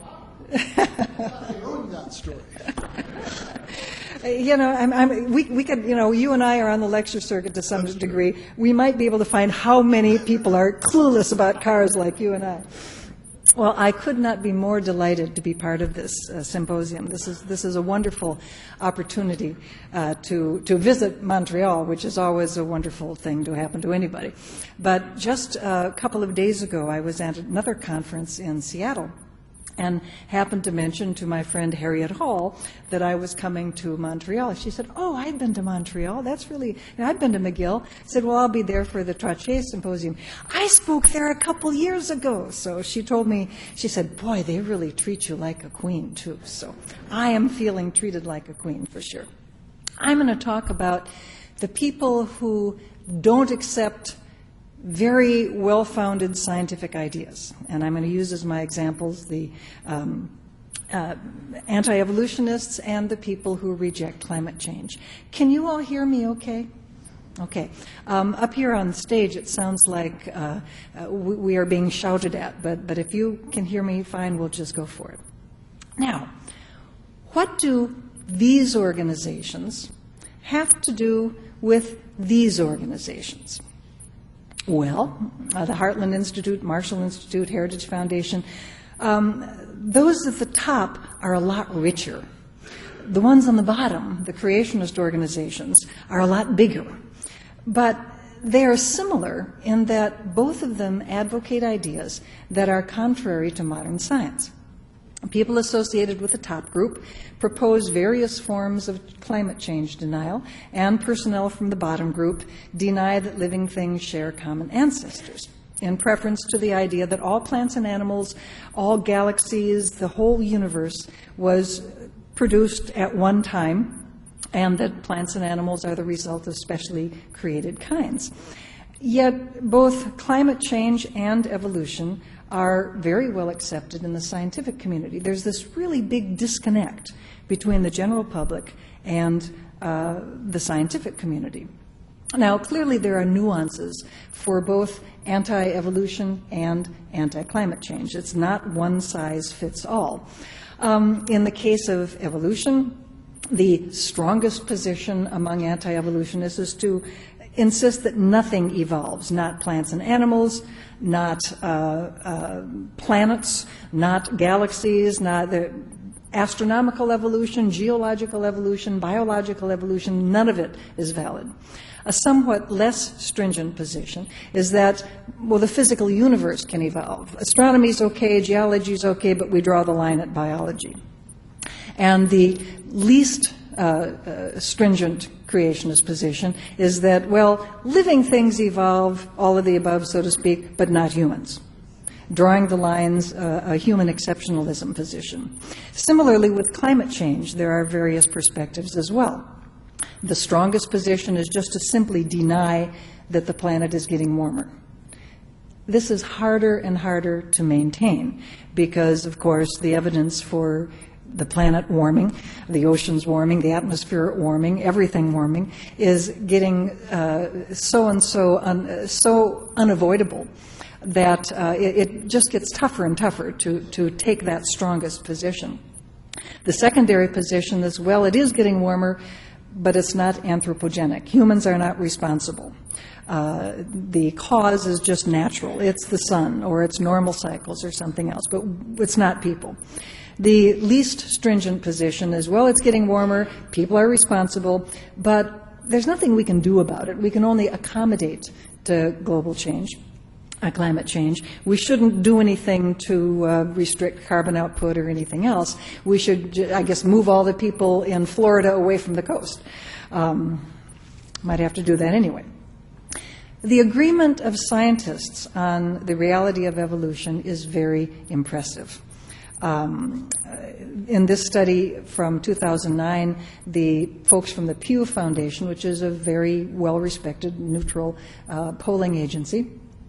Speaker 5: I own that story.
Speaker 6: You know, I'm, I'm, we, we could, you know, you and I are on the lecture circuit to some degree. We might be able to find how many people are clueless about cars like you and I. Well, I could not be more delighted to be part of this uh, symposium. This is this is a wonderful opportunity uh, to to visit Montreal, which is always a wonderful thing to happen to anybody. But just a couple of days ago, I was at another conference in Seattle, and happened to mention to my friend Harriet Hall that I was coming to Montreal. She said, oh, I've been to Montreal. That's really, you know, I've been to McGill. I said, well, I'll be there for the Trottier Symposium. I spoke there a couple years ago. So she told me, she said, boy, they really treat you like a queen, too. So I am feeling treated like a queen, for sure. I'm going to talk about the people who don't accept very well-founded scientific ideas. And I'm going to use as my examples the um, uh, anti-evolutionists and the people who reject climate change. Can you all hear me okay? Okay. Um, up here on stage, it sounds like uh, uh, we, we are being shouted at, but, but if you can hear me fine, we'll just go for it. Now, what do these organizations have to do with these organizations? Well, uh, the Heartland Institute, Marshall Institute, Heritage Foundation, um, those at the top are a lot richer. The ones on the bottom, the creationist organizations, are a lot bigger. But they are similar in that both of them advocate ideas that are contrary to modern science. People associated with the top group propose various forms of climate change denial, and personnel from the bottom group deny that living things share common ancestors, in preference to the idea that all plants and animals, all galaxies, the whole universe was produced at one time, and that plants and animals are the result of specially created kinds. Yet both climate change and evolution are very well accepted in the scientific community. There's this really big disconnect between the general public and uh, the scientific community. Now, clearly there are nuances for both anti-evolution and anti-climate change. It's not one size fits all. Um, in the case of evolution, the strongest position among anti-evolutionists is to insist that nothing evolves, not plants and animals, not uh, uh, planets, not galaxies, not the astronomical evolution, geological evolution, biological evolution, none of it is valid. A somewhat less stringent position is that, well, the physical universe can evolve. Astronomy is okay, geology is okay, but we draw the line at biology. And the least uh, uh, stringent creationist position is that, well, living things evolve, all of the above, so to speak, but not humans. Drawing the lines, uh, a human exceptionalism position. Similarly, with climate change, there are various perspectives as well. The strongest position is just to simply deny that the planet is getting warmer. This is harder and harder to maintain because, of course, the evidence for the planet warming, the oceans warming, the atmosphere warming, everything warming, is getting uh, so and so un- so unavoidable that uh, it, it just gets tougher and tougher to, to take that strongest position. The secondary position is, well, it is getting warmer, but it's not anthropogenic. Humans are not responsible. Uh, the cause is just natural. It's the sun, or it's normal cycles, or something else, but it's not people. The least stringent position is, well, it's getting warmer, people are responsible, but there's nothing we can do about it. We can only accommodate to global change, uh, climate change. We shouldn't do anything to uh, restrict carbon output or anything else. We should, I guess, move all the people in Florida away from the coast. Um, might have to do that anyway. The agreement of scientists on the reality of evolution is very impressive. Um, in this study from two thousand nine, the folks from the Pew Foundation, which is a very well-respected, neutral uh, polling agency,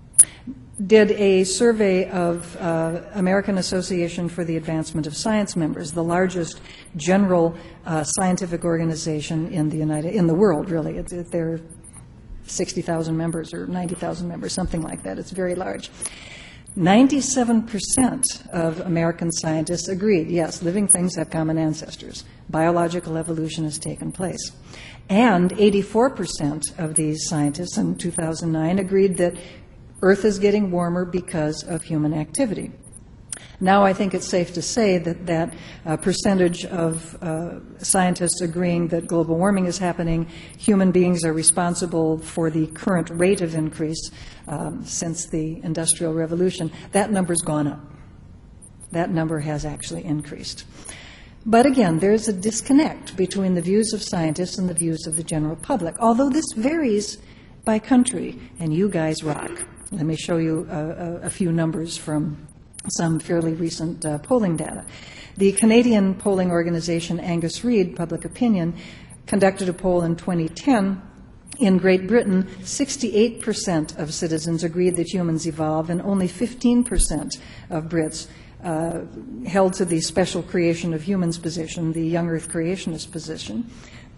Speaker 6: did a survey of uh, American Association for the Advancement of Science members, the largest general uh, scientific organization in the United in the world. Really, it's, it, they're sixty thousand members or ninety thousand members, something like that. It's very large. ninety-seven percent of American scientists agreed, yes, living things have common ancestors. Biological evolution has taken place. And eighty-four percent of these scientists in two thousand nine agreed that Earth is getting warmer because of human activity. Now I think it's safe to say that that uh, percentage of uh, scientists agreeing that global warming is happening, human beings are responsible for the current rate of increase um, since the Industrial Revolution, that number's gone up. That number has actually increased. But again, there's a disconnect between the views of scientists and the views of the general public, although this varies by country, and you guys rock. Let me show you a, a, a few numbers from some fairly recent uh, polling data. The Canadian polling organization Angus Reid Public Opinion conducted a poll in twenty ten. In Great Britain, sixty-eight percent of citizens agreed that humans evolve, and only fifteen percent of Brits uh, held to the special creation of humans position, the young earth creationist position.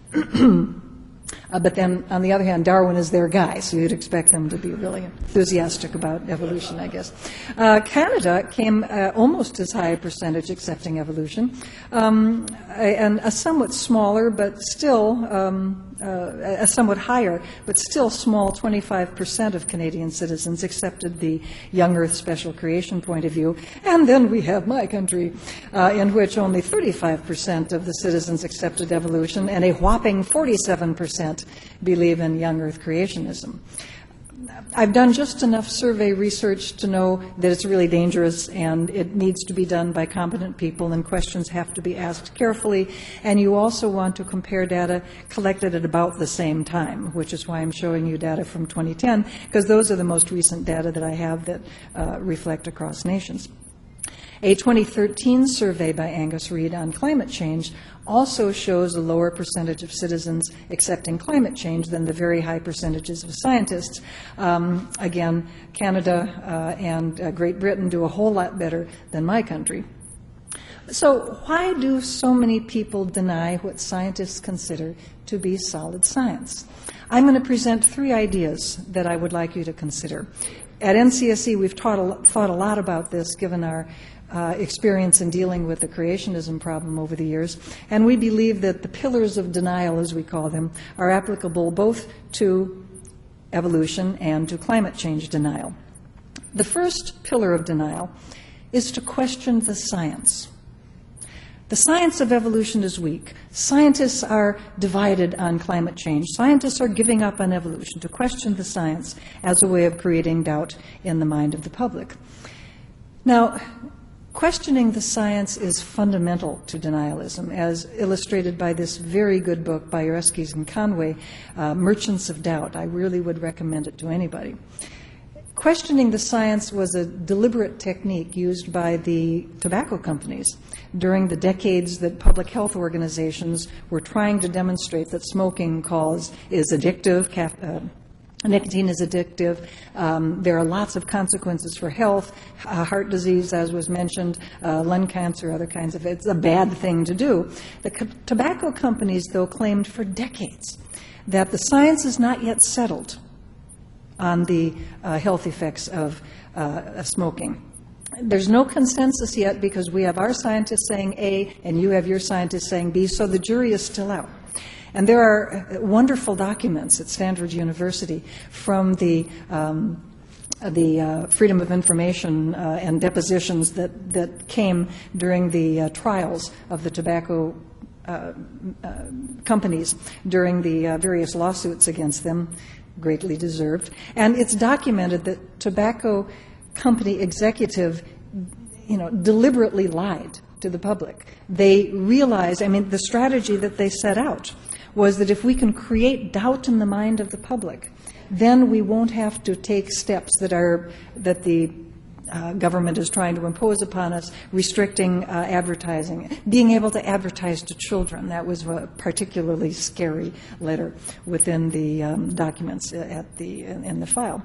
Speaker 6: Uh, but then, on the other hand, Darwin is their guy, so you'd expect them to be really enthusiastic about evolution, I guess. Uh, Canada came uh, almost as high a percentage accepting evolution, um, and a somewhat smaller, but still um, uh, a somewhat higher, but still small twenty-five percent of Canadian citizens accepted the young earth special creation point of view. And then we have my country, uh, in which only thirty-five percent of the citizens accepted evolution, and a whopping forty-seven percent believe in young earth creationism. I've done just enough survey research to know that it's really dangerous and it needs to be done by competent people, and questions have to be asked carefully. And you also want to compare data collected at about the same time, which is why I'm showing you data from twenty ten, because those are the most recent data that I have that uh, reflect across nations. A twenty thirteen survey by Angus Reid on climate change also shows a lower percentage of citizens accepting climate change than the very high percentages of scientists. Um, again, Canada uh, and uh, Great Britain do a whole lot better than my country. So why do so many people deny what scientists consider to be solid science? I'm going to present three ideas that I would like you to consider. At N C S E, we've taught a, thought a lot about this, given our Uh, experience in dealing with the creationism problem over the years, and we believe that the pillars of denial, as we call them, are applicable both to evolution and to climate change denial. The first pillar of denial is to question the science. The science of evolution is weak. Scientists are divided on climate change. Scientists are giving up on evolution. To question the science as a way of creating doubt in the mind of the public. Now, questioning the science is fundamental to denialism, as illustrated by this very good book by Oreskes and Conway, uh, Merchants of Doubt. I really would recommend it to anybody. Questioning the science was a deliberate technique used by the tobacco companies during the decades that public health organizations were trying to demonstrate that smoking cause is addictive, caf- uh, nicotine is addictive. Um, there are lots of consequences for health, uh, heart disease, as was mentioned, uh, lung cancer, other kinds of it. It's a bad thing to do. The co- tobacco companies, though, claimed for decades that the science is not yet settled on the uh, health effects of, uh, of smoking. There's no consensus yet because we have our scientists saying A and you have your scientists saying B, so the jury is still out. And there are wonderful documents at Stanford University from the um, the uh, Freedom of Information uh, and depositions that, that came during the uh, trials of the tobacco uh, uh, companies during the uh, various lawsuits against them, greatly deserved. And it's documented that tobacco company executive, you know, deliberately lied to the public. They realized, I mean, the strategy that they set out was that if we can create doubt in the mind of the public, then we won't have to take steps that are that the uh, government is trying to impose upon us, restricting uh, advertising, being able to advertise to children. That was a particularly scary letter within the um, documents at the in the file.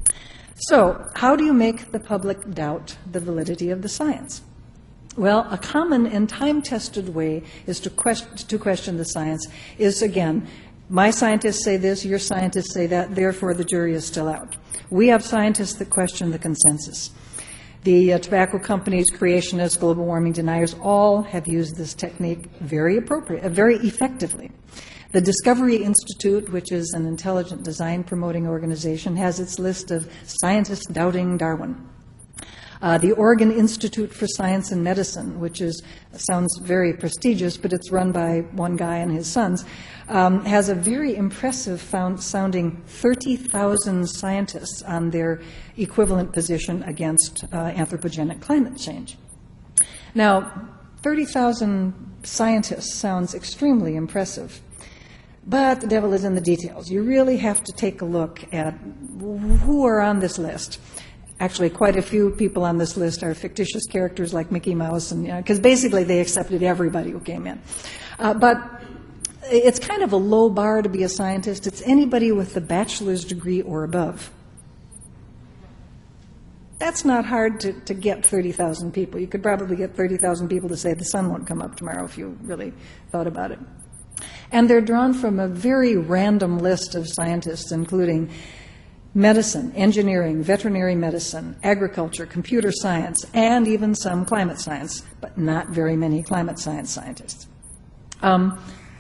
Speaker 6: So, how do you make the public doubt the validity of the science? Well, a common and time-tested way is to question, to question the science is, again, my scientists say this, your scientists say that, therefore the jury is still out. We have scientists that question the consensus. The uh, tobacco companies, creationists, global warming deniers, all have used this technique very appropriate, uh, very effectively. The Discovery Institute, which is an intelligent design promoting organization, has its list of scientists doubting Darwin. Uh, the Oregon Institute for Science and Medicine, which is sounds very prestigious, but it's run by one guy and his sons, um, has a very impressive found, sounding thirty thousand scientists on their equivalent position against uh, anthropogenic climate change. Now, thirty thousand scientists sounds extremely impressive, but the devil is in the details. You really have to take a look at who are on this list. Actually, quite a few people on this list are fictitious characters like Mickey Mouse, and because you know, basically they accepted everybody who came in. Uh, but it's kind of a low bar to be a scientist. It's anybody with a bachelor's degree or above. That's not hard to, to get thirty thousand people. You could probably get thirty thousand people to say the sun won't come up tomorrow if you really thought about it. And they're drawn from a very random list of scientists, including medicine, engineering, veterinary medicine, agriculture, computer science, and even some climate science, but not very many climate science scientists. Um,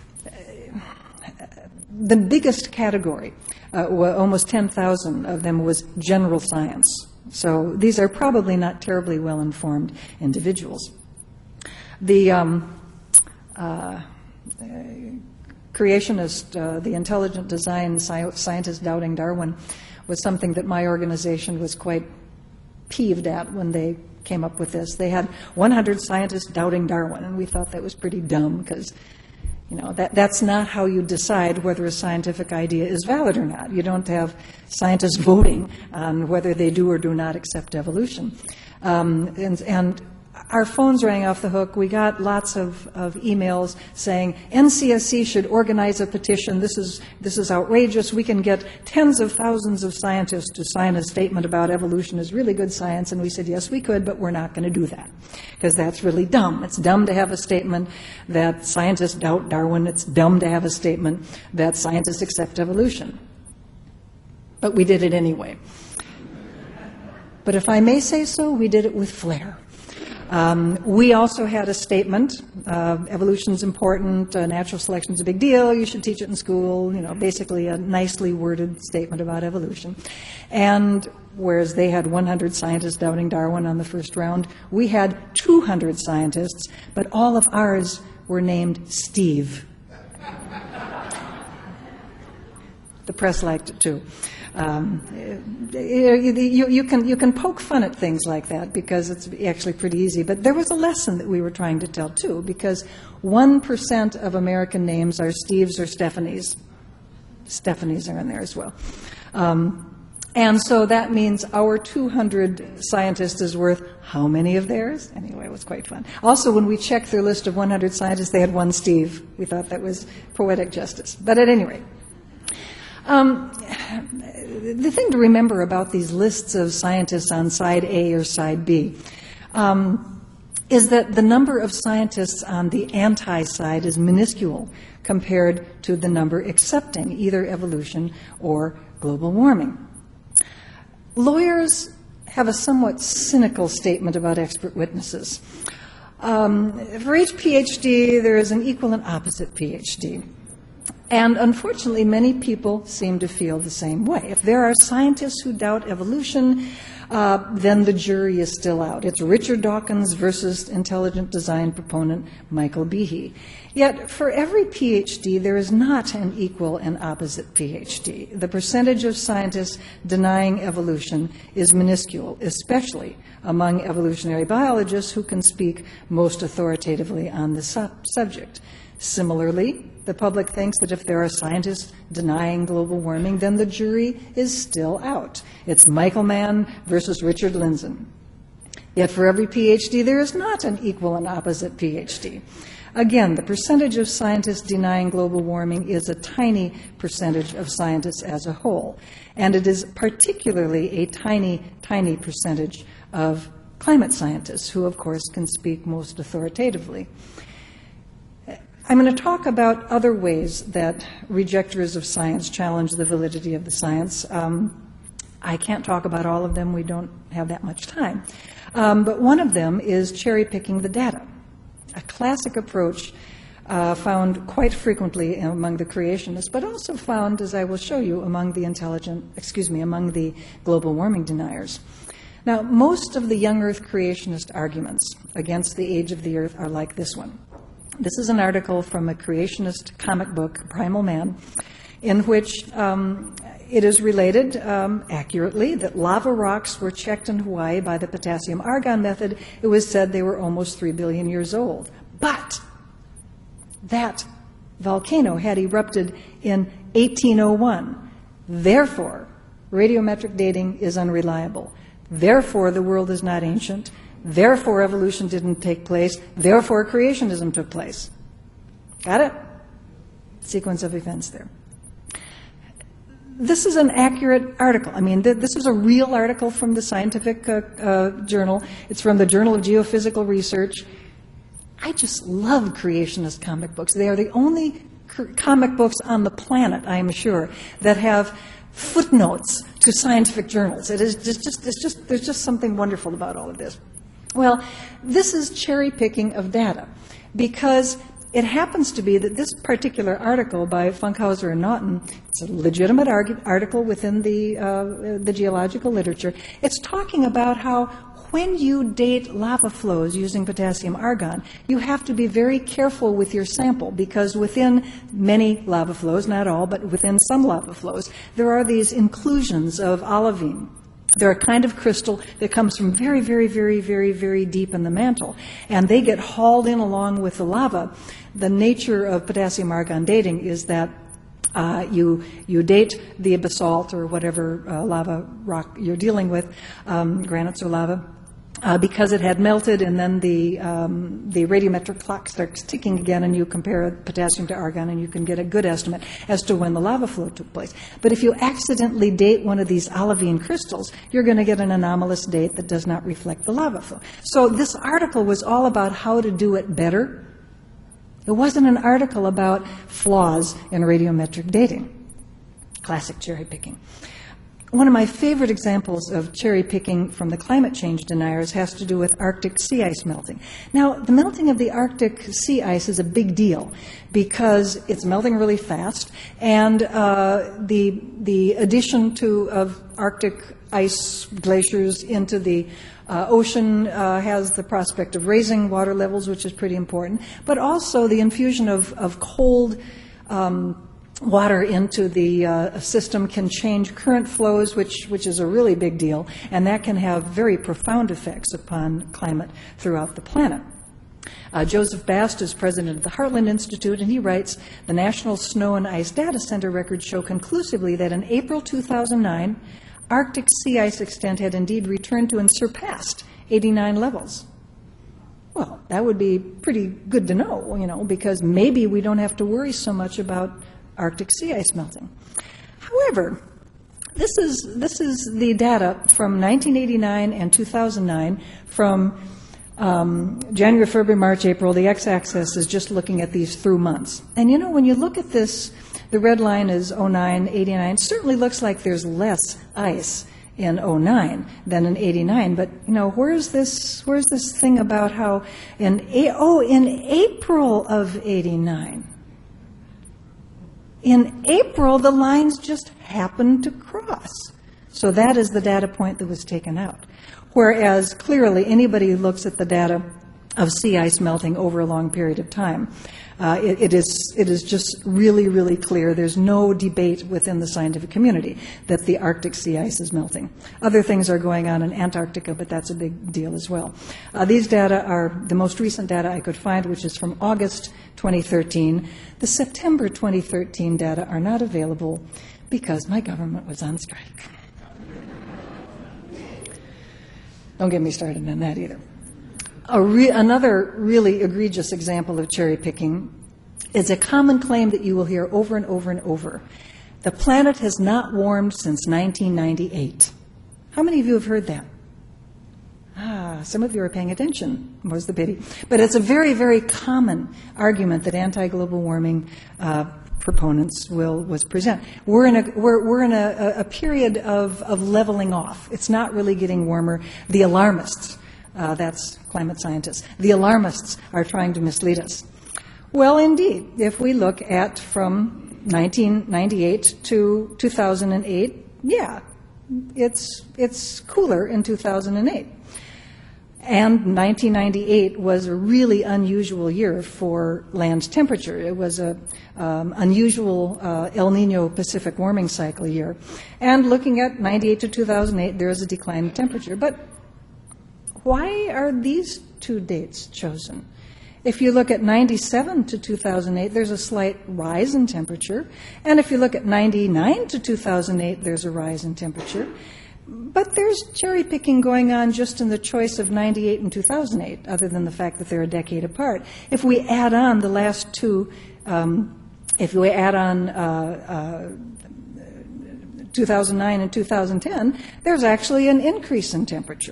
Speaker 6: the biggest category, uh, almost ten thousand of them, was general science. So these are probably not terribly well-informed individuals. The um, uh, creationist, uh, the intelligent design sci- scientist doubting Darwin was something that my organization was quite peeved at when they came up with this. They had one hundred scientists doubting Darwin, and we thought that was pretty dumb because, you know, that, that's not how you decide whether a scientific idea is valid or not. You don't have scientists voting on whether they do or do not accept evolution. Um, and, and our phones rang off the hook. We got lots of, of emails saying N C S C should organize a petition. This is, this is outrageous. We can get tens of thousands of scientists to sign a statement about evolution is really good science. And we said, yes, we could, but we're not going to do that because that's really dumb. It's dumb to have a statement that scientists doubt Darwin. It's dumb to have a statement that scientists accept evolution. But we did it anyway. But if I may say so, we did it with flair. Um, we also had a statement, uh, evolution's important, uh, natural selection's a big deal, you should teach it in school, you know, basically a nicely worded statement about evolution. And whereas they had one hundred scientists doubting Darwin on the first round, we had two hundred scientists, but all of ours were named Steve. The press liked it too. Um, you, you, you, can, you can poke fun at things like that because it's actually pretty easy. But there was a lesson that we were trying to tell, too, because one percent of American names are Steves or Stephanies. Stephanies are in there as well. Um, and so that means our two hundred scientists is worth how many of theirs? Anyway, it was quite fun. Also, when we checked their list of one hundred scientists, they had one Steve. We thought that was poetic justice. But at any rate, Um, the thing to remember about these lists of scientists on side A or side B um, is that the number of scientists on the anti-side is minuscule compared to the number accepting either evolution or global warming. Lawyers have a somewhat cynical statement about expert witnesses. Um, for each PhD, there is an equal and opposite PhD. And unfortunately, many people seem to feel the same way. If there are scientists who doubt evolution, uh, then the jury is still out. It's Richard Dawkins versus intelligent design proponent Michael Behe. Yet, for every PhD, there is not an equal and opposite PhD. The percentage of scientists denying evolution is minuscule, especially among evolutionary biologists who can speak most authoritatively on the su- subject. Similarly, the public thinks that if there are scientists denying global warming, then the jury is still out. It's Michael Mann versus Richard Lindzen. Yet for every PhD, there is not an equal and opposite PhD. Again, the percentage of scientists denying global warming is a tiny percentage of scientists as a whole. And it is particularly a tiny, tiny percentage of climate scientists, who, of course, can speak most authoritatively. I'm going to talk about other ways that rejectors of science challenge the validity of the science. Um, I can't talk about all of them. We don't have that much time. Um, but one of them is cherry-picking the data, a classic approach uh, found quite frequently among the creationists, but also found, as I will show you, among the intelligent, excuse me, among the global warming deniers. Now, most of the young Earth creationist arguments against the age of the Earth are like this one. This is an article from a creationist comic book, Primal Man, in which um, it is related um, accurately that lava rocks were checked in Hawaii by the potassium argon method. It was said they were almost three billion years old. But that volcano had erupted in eighteen oh one. Therefore, radiometric dating is unreliable. Therefore, the world is not ancient. Therefore, evolution didn't take place. Therefore, creationism took place. Got it? Sequence of events there. this is an accurate article. I mean, th- this is a real article from the scientific uh, uh, journal. It's from the Journal of Geophysical Research. I just love creationist comic books. They are the only c- comic books on the planet, I am sure, that have footnotes to scientific journals. It is just, just, it's just, there's just something wonderful about all of this. Well, this is cherry picking of data, because it happens to be that this particular article by Funkhauser and Naughton, it's a legitimate arg- article within the, uh, the geological literature. It's talking about how when you date lava flows using potassium argon, you have to be very careful with your sample, because within many lava flows, not all, but within some lava flows, there are these inclusions of olivine. They're a kind of crystal that comes from very, very, very, very, very deep in the mantle, and they get hauled in along with the lava. The nature of potassium argon dating is that uh, you you date the basalt or whatever uh, lava rock you're dealing with, um, granites or lava, Uh, because it had melted, and then the um, the radiometric clock starts ticking again, and you compare potassium to argon, and you can get a good estimate as to when the lava flow took place. But if you accidentally date one of these olivine crystals, you're going to get an anomalous date that does not reflect the lava flow. So this article was all about how to do it better. It wasn't an article about flaws in radiometric dating. Classic cherry picking. One of my favorite examples of cherry picking from the climate change deniers has to do with Arctic sea ice melting. Now, the melting of the Arctic sea ice is a big deal because it's melting really fast, and uh, the the addition to of Arctic ice glaciers into the uh, ocean uh, has the prospect of raising water levels, which is pretty important, but also the infusion of of cold Um, water into the uh, system can change current flows, which, which is a really big deal, and that can have very profound effects upon climate throughout the planet. Uh, Joseph Bast is president of the Heartland Institute, and he writes, the National Snow and Ice Data Center records show conclusively that in April two thousand nine, Arctic sea ice extent had indeed returned to and surpassed eighty-nine levels. Well, that would be pretty good to know, you know, because maybe we don't have to worry so much about Arctic sea ice melting. However, this is this is the data from nineteen eighty-nine and two thousand nine from um, January, February, March, April. The x-axis is just looking at these through months. And you know, when you look at this, the red line is oh nine, eighty-nine. It certainly looks like there's less ice in oh nine than in eighty-nine. But you know, where's this? Where's this thing about how in oh in April of eighty-nine? In April, the lines just happened to cross. So that is the data point that was taken out. Whereas clearly anybody who looks at the data of sea ice melting over a long period of time, uh, it, it is it is just really, really clear. There's no debate within the scientific community that the Arctic sea ice is melting. Other things are going on in Antarctica, but that's a big deal as well. Uh, these data are the most recent data I could find, which is from August twenty thirteen. The September twenty thirteen data are not available because my government was on strike. Don't get me started on that either. A re- another really egregious example of cherry picking is a common claim that you will hear over and over and over. The planet has not warmed since nineteen ninety-eight. How many of you have heard that? Ah, some of you are paying attention, was the pity. But it's a very, very common argument that anti-global warming uh, proponents will was present. We're in a we're we're in a, a period of, of leveling off. It's not really getting warmer. The alarmists, uh, that's climate scientists, the alarmists are trying to mislead us. Well, indeed, if we look at from nineteen ninety-eight to two thousand eight, yeah, it's it's cooler in two thousand eight. And nineteen ninety-eight was a really unusual year for land temperature. It was a um, unusual uh, El Nino Pacific warming cycle year. And looking at ninety-eight to two thousand eight, there is a decline in temperature. But why are these two dates chosen? If you look at ninety-seven to two thousand eight, there's a slight rise in temperature. And if you look at ninety-nine to two thousand eight, there's a rise in temperature. But there's cherry picking going on just in the choice of ninety-eight and two thousand eight, other than the fact that they're a decade apart. If we add on the last two, um, if we add on uh, uh, two thousand nine and two thousand ten, there's actually an increase in temperature.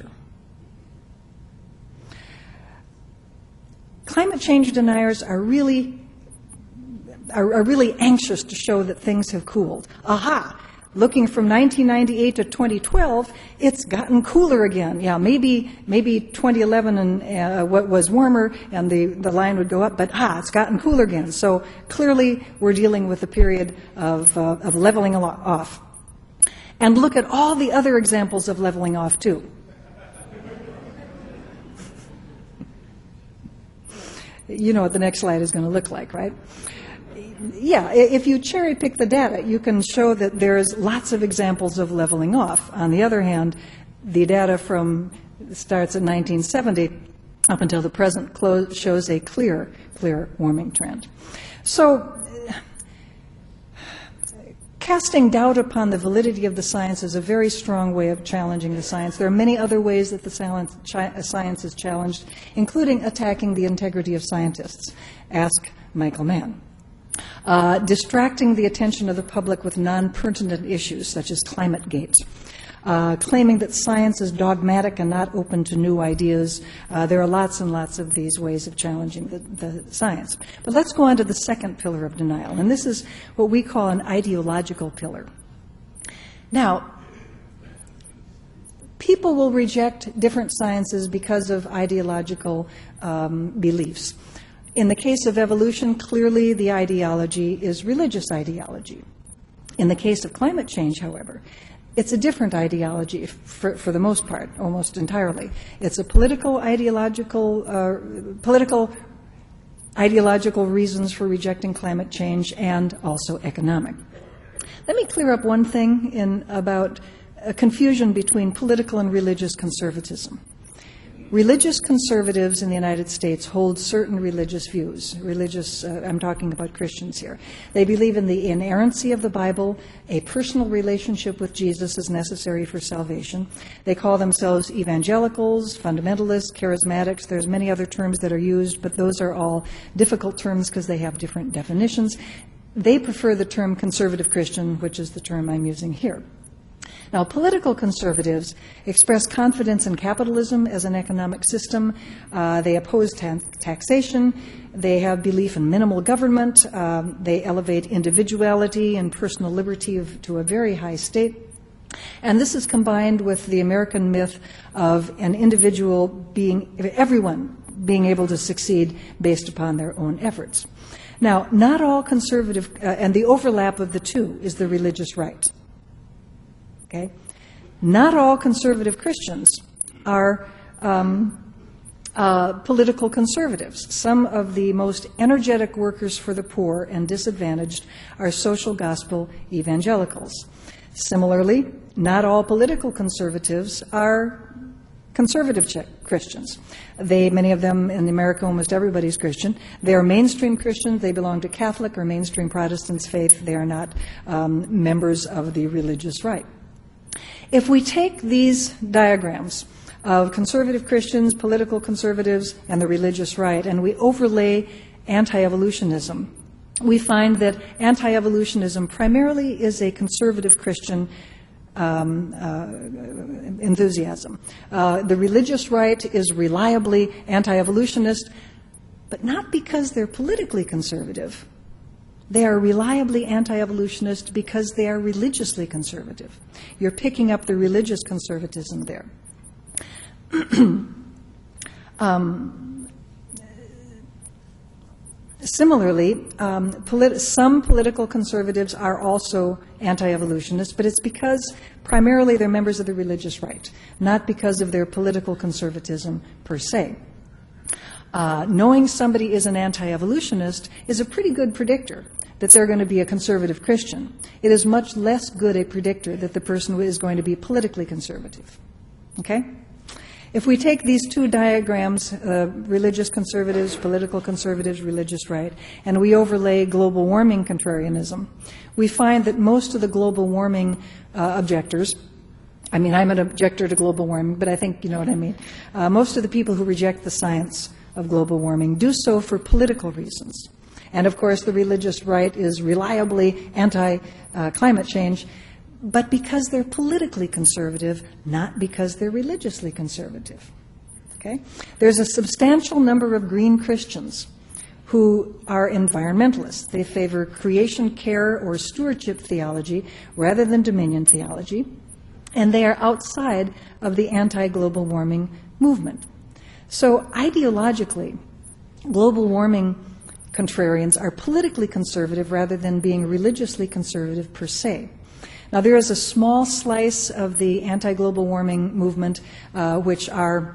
Speaker 6: Climate change deniers are really, are, are really anxious to show that things have cooled. Aha! Looking from nineteen ninety-eight to twenty twelve, it's gotten cooler again. Yeah, maybe maybe twenty eleven and uh, what was warmer, and the, the line would go up, but ah, it's gotten cooler again. So clearly, we're dealing with a period of uh, of leveling off. And look at all the other examples of leveling off too. You know what the next slide is going to look like, right? Yeah, if you cherry pick the data, you can show that there's lots of examples of leveling off. On the other hand, the data from starts at nineteen seventy up until the present close, shows a clear, clear warming trend. So, casting doubt upon the validity of the science is a very strong way of challenging the science. There are many other ways that the science is challenged, including attacking the integrity of scientists. Ask Michael Mann. Uh, distracting the attention of the public with non-pertinent issues, such as ClimateGate. Uh, claiming that science is dogmatic and not open to new ideas. Uh, there are lots and lots of these ways of challenging the, the science. But let's go on to the second pillar of denial, and this is what we call an ideological pillar. Now, people will reject different sciences because of ideological um, beliefs. In the case of evolution, clearly the ideology is religious ideology. In the case of climate change, however, it's a different ideology for, for the most part, almost entirely. It's a political ideological, uh, political ideological reasons for rejecting climate change and also economic. Let me clear up one thing in about a confusion between political and religious conservatism. Religious conservatives in the United States hold certain religious views. Religious, uh, I'm talking about Christians here. They believe in the inerrancy of the Bible. A personal relationship with Jesus is necessary for salvation. They call themselves evangelicals, fundamentalists, charismatics. There's many other terms that are used, but those are all difficult terms because they have different definitions. They prefer the term conservative Christian, which is the term I'm using here. Now, political conservatives express confidence in capitalism as an economic system. Uh, they oppose ta- taxation. They have belief in minimal government. Um, they elevate individuality and personal liberty of, to a very high state. And this is combined with the American myth of an individual being, everyone being able to succeed based upon their own efforts. Now, not all conservative, uh, and the overlap of the two is the religious right. Okay? Not all conservative Christians are um, uh, political conservatives. Some of the most energetic workers for the poor and disadvantaged are social gospel evangelicals. Similarly, not all political conservatives are conservative Christians. They, many of them in America, almost everybody's Christian. They are mainstream Christians. They belong to Catholic or mainstream Protestants faith. They are not um, members of the religious right. If we take these diagrams of conservative Christians, political conservatives, and the religious right, and we overlay anti-evolutionism, we find that anti-evolutionism primarily is a conservative Christian um, uh, enthusiasm. Uh, the religious right is reliably anti-evolutionist, but not because they're politically conservative. They are reliably anti-evolutionist because they are religiously conservative. You're picking up the religious conservatism there. um, similarly, um, polit- some political conservatives are also anti-evolutionists, but it's because primarily they're members of the religious right, not because of their political conservatism per se. Uh, knowing somebody is an anti-evolutionist is a pretty good predictor that they're going to be a conservative Christian. It is much less good a predictor that the person is going to be politically conservative. Okay? If we take these two diagrams, uh, religious conservatives, political conservatives, religious right, and we overlay global warming contrarianism, we find that most of the global warming uh, objectors, I mean, I'm an objector to global warming, but I think you know what I mean. Uh, most of the people who reject the science of global warming do so for political reasons. And of course, the religious right is reliably anti-climate uh, change, but because they're politically conservative, not because they're religiously conservative. Okay? There's a substantial number of green Christians who are environmentalists. They favor creation care or stewardship theology rather than dominion theology, and they are outside of the anti-global warming movement. So ideologically, global warming contrarians are politically conservative rather than being religiously conservative per se. Now, there is a small slice of the anti-global warming movement uh, which are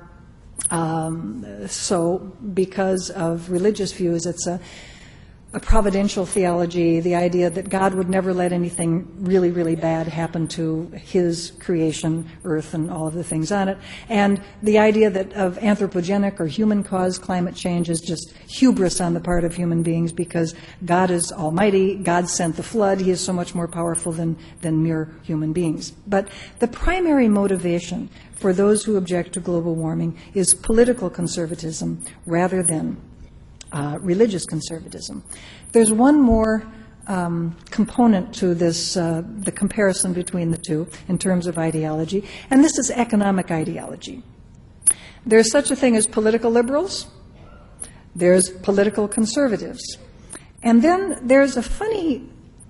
Speaker 6: um, so because of religious views. It's a, a providential theology, the idea that God would never let anything really, really bad happen to his creation, earth, and all of the things on it. And the idea that of anthropogenic or human-caused climate change is just hubris on the part of human beings because God is almighty, God sent the flood, he is so much more powerful than, than mere human beings. But the primary motivation for those who object to global warming is political conservatism rather than Uh, religious conservatism. There's one more um, component to this, uh, the comparison between the two in terms of ideology, and this is economic ideology. There's such a thing as political liberals, there's political conservatives, and then there's a funny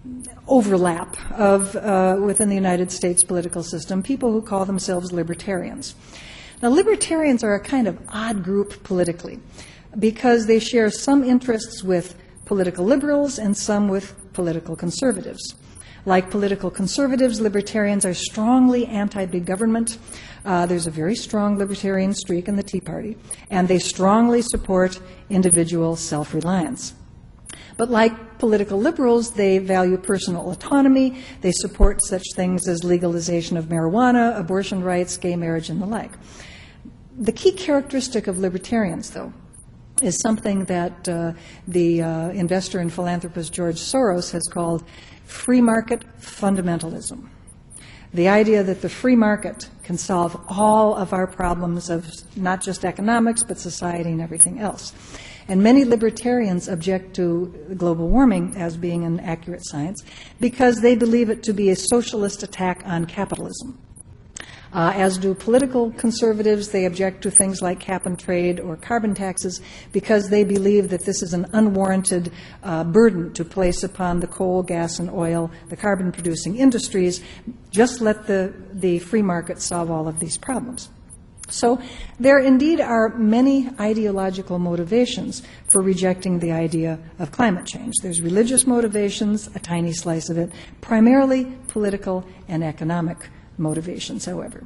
Speaker 6: overlap of, uh, within the United States political system, people who call themselves libertarians. Now, libertarians are a kind of odd group politically, because they share some interests with political liberals and some with political conservatives. Like political conservatives, libertarians are strongly anti-big government. Uh, there's a very strong libertarian streak in the Tea Party, and they strongly support individual self-reliance. But like political liberals, they value personal autonomy. They support such things as legalization of marijuana, abortion rights, gay marriage, and the like. The key characteristic of libertarians, though, is something that uh, the uh, investor and philanthropist George Soros has called free market fundamentalism. The idea that the free market can solve all of our problems of not just economics, but society and everything else. And many libertarians object to global warming as being an accurate science because they believe it to be a socialist attack on capitalism. Uh, as do political conservatives. They object to things like cap and trade or carbon taxes because they believe that this is an unwarranted uh, burden to place upon the coal, gas, and oil, the carbon-producing industries. Just let the, the free market solve all of these problems. So there indeed are many ideological motivations for rejecting the idea of climate change. There's religious motivations, a tiny slice of it, primarily political and economic motivations, however.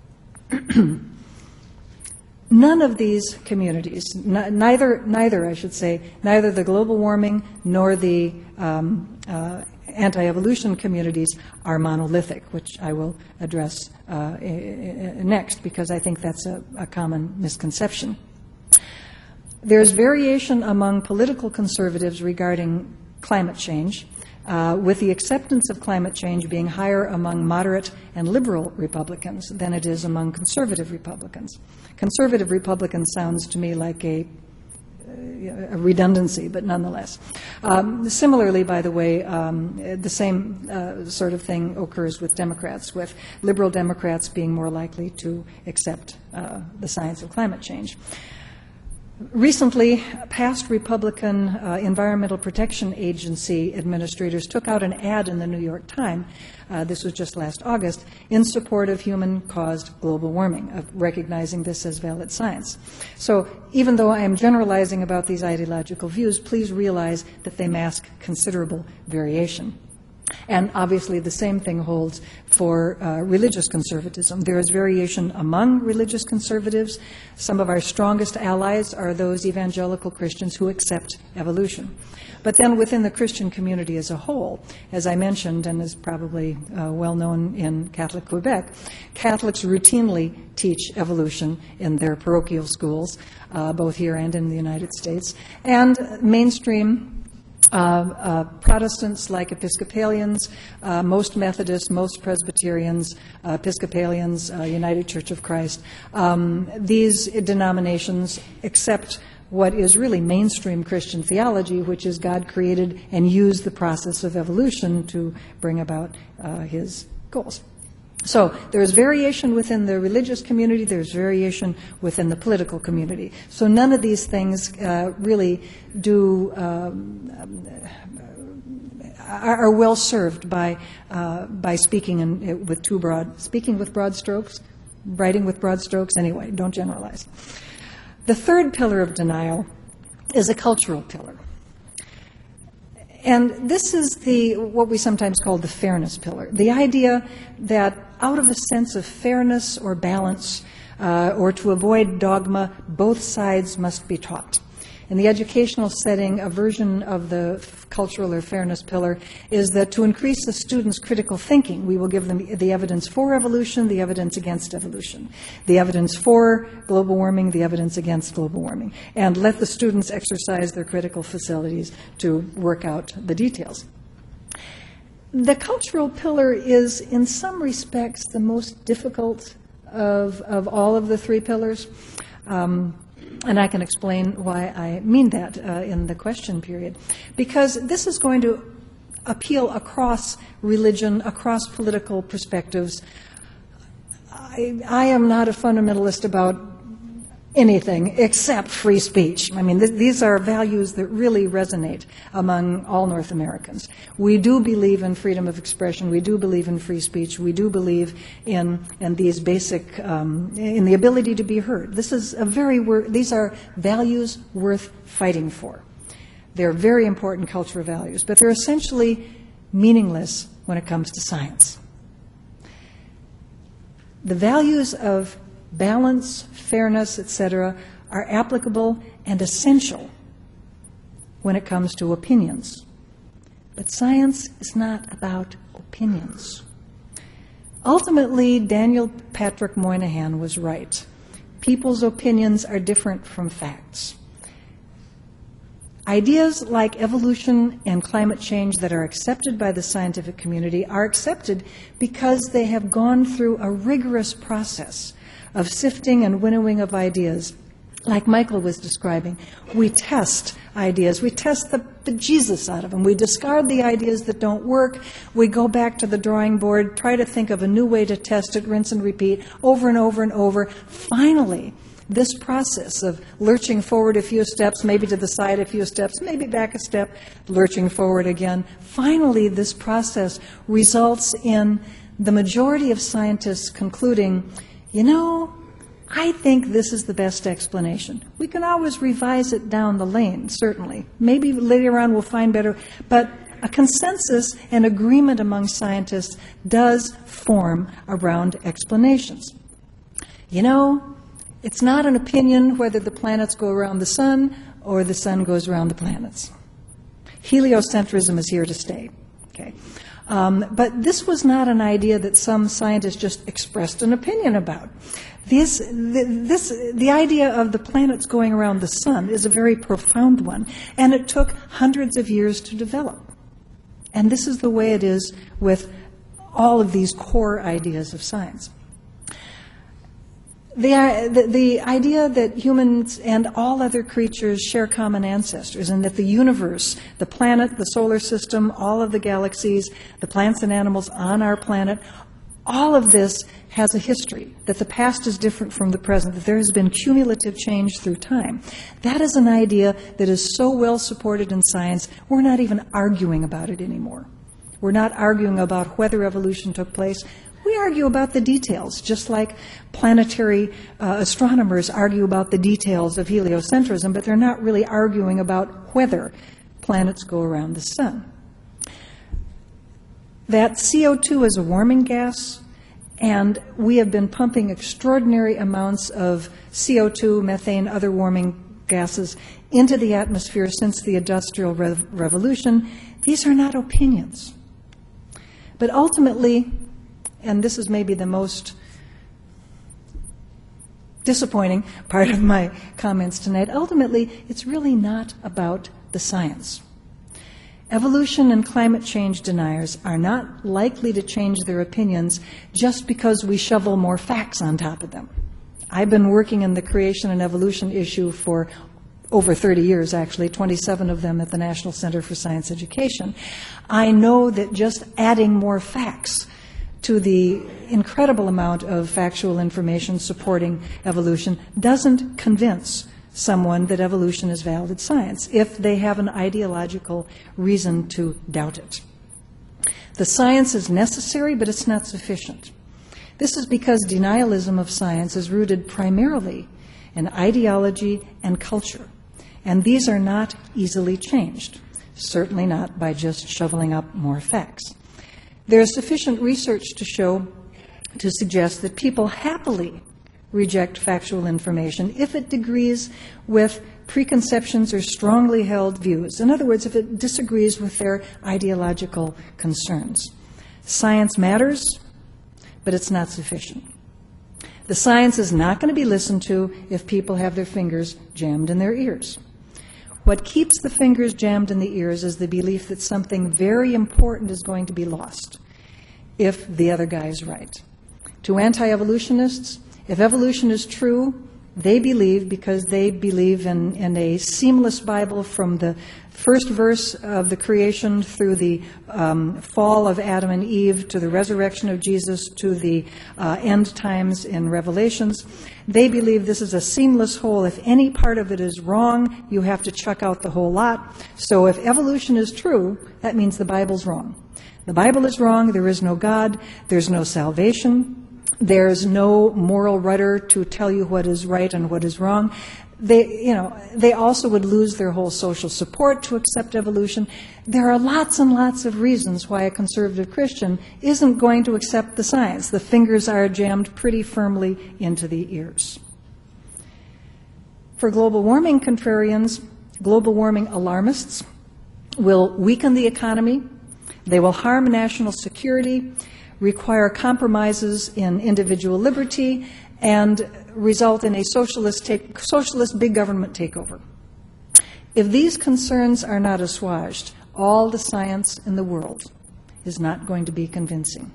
Speaker 6: None of these communities, n- neither, neither, I should say, neither the global warming nor the um, uh, anti-evolution communities are monolithic, which I will address uh, next because I think that's a, a common misconception. There's variation among political conservatives regarding climate change, Uh, with the acceptance of climate change being higher among moderate and liberal Republicans than it is among conservative Republicans. Conservative Republicans sounds to me like a, a redundancy, but nonetheless. Um, similarly, by the way, um, the same uh, sort of thing occurs with Democrats, with liberal Democrats being more likely to accept uh, the science of climate change. Recently, past Republican uh, Environmental Protection Agency administrators took out an ad in the New York Times, uh, this was just last August, in support of human-caused global warming, of recognizing this as valid science. So even though I am generalizing about these ideological views, please realize that they mask considerable variation. And obviously the same thing holds for uh, religious conservatism. There is variation among religious conservatives. Some of our strongest allies are those evangelical Christians who accept evolution. But then within the Christian community as a whole, as I mentioned, and is probably uh, well known in Catholic Quebec, Catholics routinely teach evolution in their parochial schools, uh, both here and in the United States. And mainstream Uh, uh, Protestants like Episcopalians, uh, most Methodists, most Presbyterians, uh, Episcopalians, uh, United Church of Christ, um, these denominations accept what is really mainstream Christian theology, which is God created and used the process of evolution to bring about uh, his goals. So there's variation within the religious community, there's variation within the political community. So none of these things uh, really do um, are, are well served by uh, by speaking in, with too broad speaking with broad strokes, writing with broad strokes. Anyway, don't generalize. The third pillar of denial is a cultural pillar. And this is the what we sometimes call the fairness pillar, the idea that out of a sense of fairness or balance uh, or to avoid dogma, both sides must be taught. In the educational setting, a version of the f- cultural or fairness pillar is that to increase the students' critical thinking, we will give them the evidence for evolution, the evidence against evolution, the evidence for global warming, the evidence against global warming, and let the students exercise their critical facilities to work out the details. The cultural pillar is, in some respects, the most difficult of, of all of the three pillars. Um, And I can explain why I mean that uh, in the question period. Because this is going to appeal across religion, across political perspectives. I, I am not a fundamentalist about anything except free speech. I mean, th- these are values that really resonate among all North Americans. We do believe in freedom of expression. We do believe in free speech. We do believe in in these basic um, in the ability to be heard. This is a very wor- these are values worth fighting for. They're very important cultural values, but they're essentially meaningless when it comes to science. The values of balance, fairness, et cetera, are applicable and essential when it comes to opinions. But science is not about opinions. Ultimately, Daniel Patrick Moynihan was right. People's opinions are different from facts. Ideas like evolution and climate change that are accepted by the scientific community are accepted because they have gone through a rigorous process of sifting and winnowing of ideas. Like Michael was describing, we test ideas. We test the, the Jesus out of them. We discard the ideas that don't work. We go back to the drawing board, try to think of a new way to test it, rinse and repeat, over and over and over. Finally, this process of lurching forward a few steps, maybe to the side a few steps, maybe back a step, lurching forward again. Finally, this process results in the majority of scientists concluding, you know, I think this is the best explanation. We can always revise it down the lane, certainly. Maybe later on we'll find better, but a consensus and agreement among scientists does form around explanations. You know, it's not an opinion whether the planets go around the sun or the sun goes around the planets. Heliocentrism is here to stay. Okay. Um, but this was not an idea that some scientists just expressed an opinion about. This, the, this, the idea of the planets going around the sun is a very profound one, and it took hundreds of years to develop. And this is the way it is with all of these core ideas of science. The, the, the idea that humans and all other creatures share common ancestors, and that the universe, the planet, the solar system, all of the galaxies, the plants and animals on our planet, all of this has a history, that the past is different from the present, that there has been cumulative change through time. That is an idea that is so well supported in science, we're not even arguing about it anymore. We're not arguing about whether evolution took place. We argue about the details, just like planetary uh, astronomers argue about the details of heliocentrism, but they're not really arguing about whether planets go around the sun. That C O two is a warming gas, and we have been pumping extraordinary amounts of C O two, methane, other warming gases into the atmosphere since the Industrial Re- Revolution. These are not opinions. But ultimately, and this is maybe the most disappointing part of my comments tonight, ultimately, it's really not about the science. Evolution and climate change deniers are not likely to change their opinions just because we shovel more facts on top of them. I've been working in the creation and evolution issue for over thirty years, actually, twenty-seven of them at the National Center for Science Education. I know that just adding more facts to the incredible amount of factual information supporting evolution doesn't convince someone that evolution is valid science if they have an ideological reason to doubt it. The science is necessary, but it's not sufficient. This is because denialism of science is rooted primarily in ideology and culture, and these are not easily changed, certainly not by just shoveling up more facts. There is sufficient research to show, to suggest that people happily reject factual information if it agrees with preconceptions or strongly held views. In other words, if it disagrees with their ideological concerns. Science matters, but it's not sufficient. The science is not going to be listened to if people have their fingers jammed in their ears. What keeps the fingers jammed in the ears is the belief that something very important is going to be lost if the other guy is right. To anti-evolutionists, if evolution is true, they believe, because they believe in, in a seamless Bible from the first verse of the creation through the um, fall of Adam and Eve to the resurrection of Jesus to the uh, end times in Revelations. They believe this is a seamless whole. If any part of it is wrong, you have to chuck out the whole lot. So if evolution is true, that means the Bible's wrong. The Bible is wrong. There is no God. There's no salvation. There's no moral rudder to tell you what is right and what is wrong. They, you know, they also would lose their whole social support to accept evolution. There are lots and lots of reasons why a conservative Christian isn't going to accept the science. The fingers are jammed pretty firmly into the ears. For global warming contrarians, global warming alarmists will weaken the economy. They will harm national security, require compromises in individual liberty, and result in a socialist, take, socialist big government takeover. If these concerns are not assuaged, all the science in the world is not going to be convincing.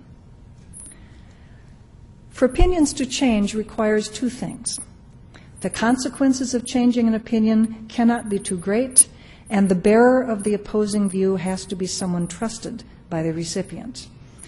Speaker 6: For opinions to change requires two things. The consequences of changing an opinion cannot be too great, and the bearer of the opposing view has to be someone trusted by the recipient.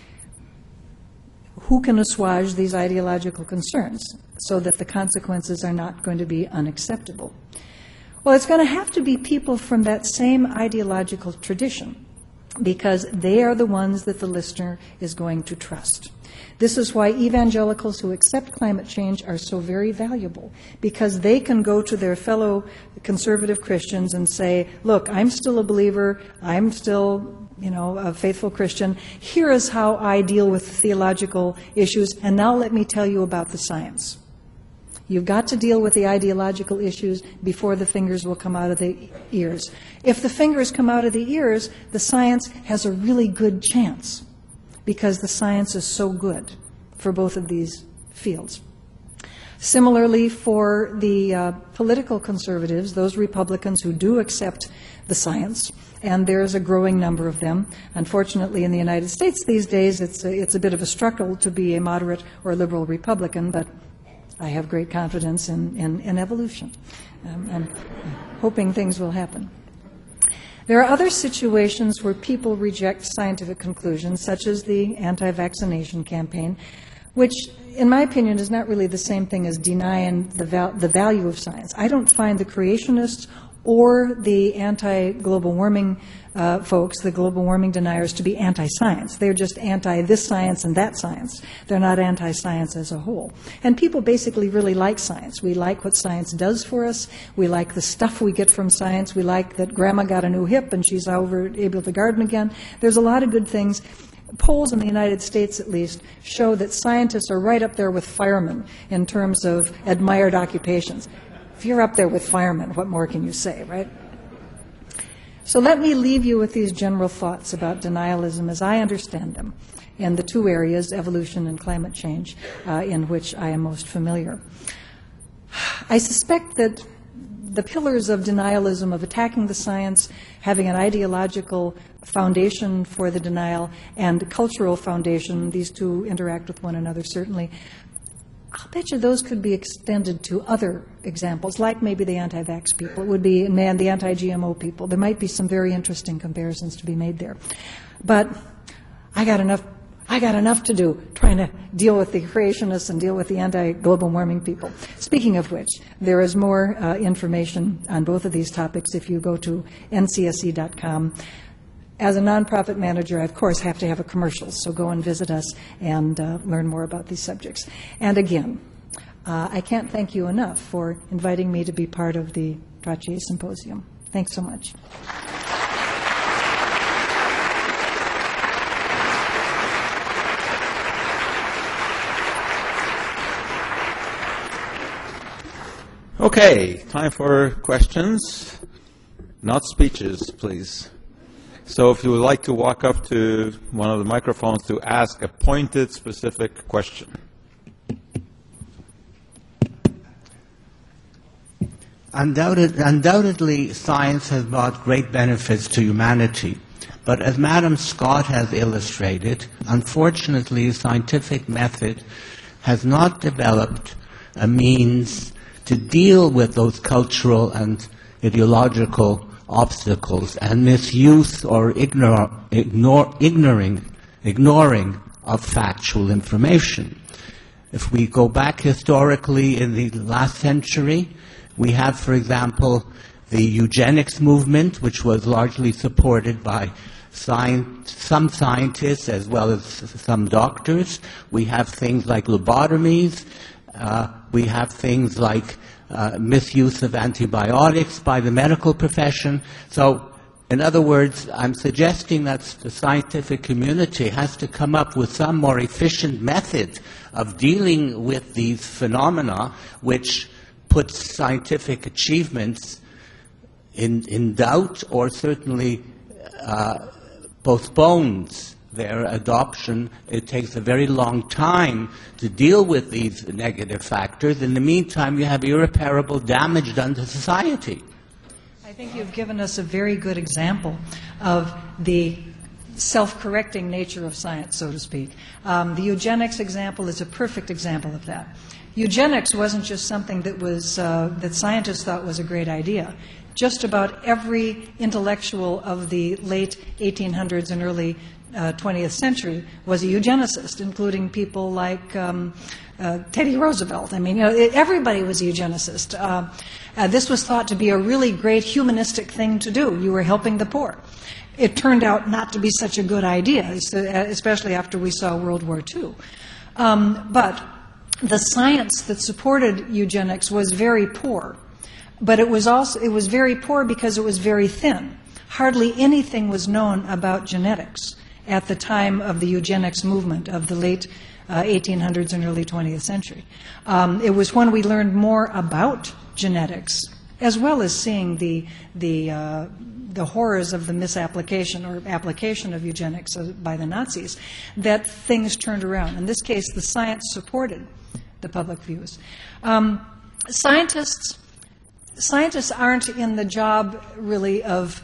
Speaker 6: Who can assuage these ideological concerns so that the consequences are not going to be unacceptable? Well, it's going to have to be people from that same ideological tradition, because they are the ones that the listener is going to trust. This is why evangelicals who accept climate change are so very valuable, because they can go to their fellow conservative Christians and say, look, I'm still a believer, I'm still, you know, a faithful Christian. Here is how I deal with theological issues, and now let me tell you about the science. You've got to deal with the ideological issues before the fingers will come out of the ears. If the fingers come out of the ears, the science has a really good chance, because the science is so good for both of these fields. Similarly, for the uh, political conservatives, those Republicans who do accept the science, and there's a growing number of them. Unfortunately, in the United States these days, it's a, it's a bit of a struggle to be a moderate or liberal Republican, but I have great confidence in, in, in evolution. Um, I'm hoping things will happen. There are other situations where people reject scientific conclusions, such as the anti-vaccination campaign, which, in my opinion, is not really the same thing as denying the, val- the value of science. I don't find the creationists or the anti-global warming uh, folks, the global warming deniers, to be anti-science. They're just anti-this science and that science. They're not anti-science as a whole. And people basically really like science. We like what science does for us. We like the stuff we get from science. We like that Grandma got a new hip and she's over able to garden again. There's a lot of good things. Polls in the United States, at least, show that scientists are right up there with firemen in terms of admired occupations. If you're up there with firemen, what more can you say, right? So let me leave you with these general thoughts about denialism as I understand them in the two areas, evolution and climate change, uh, in which I am most familiar. I suspect that the pillars of denialism, of attacking the science, having an ideological foundation for the denial, and cultural foundation, these two interact with one another certainly. I'll bet you those could be extended to other examples, like maybe the anti-vax people. It would be, man, the anti-G M O people. There might be some very interesting comparisons to be made there. But I got enough, I got enough to do trying to deal with the creationists and deal with the anti-global warming people. Speaking of which, there is more uh, information on both of these topics if you go to N C S E dot com. As a nonprofit manager, I, of course, have to have a commercial, so go and visit us and uh, learn more about these subjects. And again, uh, I can't thank you enough for inviting me to be part of the Trottier Symposium. Thanks so much.
Speaker 3: Okay, time for questions, not speeches, please. So if you would like to walk up to one of the microphones to ask a pointed, specific question.
Speaker 7: Undoubted, undoubtedly, science has brought great benefits to humanity. But as Madam Scott has illustrated, unfortunately, the scientific method has not developed a means to deal with those cultural and ideological obstacles and misuse or ignore, ignore, ignoring, ignoring of factual information. If we go back historically in the last century, we have, for example, the eugenics movement, which was largely supported by science, some scientists as well as some doctors. We have things like lobotomies. Uh, we have things like uh, misuse of antibiotics by the medical profession. So, in other words, I'm suggesting that the scientific community has to come up with some more efficient method of dealing with these phenomena, which puts scientific achievements in, in doubt or certainly uh, postpones their adoption. It takes a very long time to deal with these negative factors. In the meantime, you have irreparable damage done to society.
Speaker 6: I think you've given us a very good example of the self-correcting nature of science, so to speak. Um, the eugenics example is a perfect example of that. Eugenics wasn't just something that was uh, that scientists thought was a great idea. Just about every intellectual of the late eighteen hundreds and early uh, twentieth century was a eugenicist, including people like um, uh, Teddy Roosevelt. I mean, you know, it, everybody was a eugenicist. Uh, uh, this was thought to be a really great humanistic thing to do. You were helping the poor. It turned out not to be such a good idea, especially after we saw World War Two. Um, but the science that supported eugenics was very poor, but it was also it was very poor because it was very thin. Hardly anything was known about genetics at the time of the eugenics movement of the late uh, eighteen hundreds and early twentieth century. Um, it was when we learned more about genetics, as well as seeing the the uh, the horrors of the misapplication or application of eugenics by the Nazis, that things turned around. In this case, the science supported the public views. Um, scientists, scientists aren't in the job really of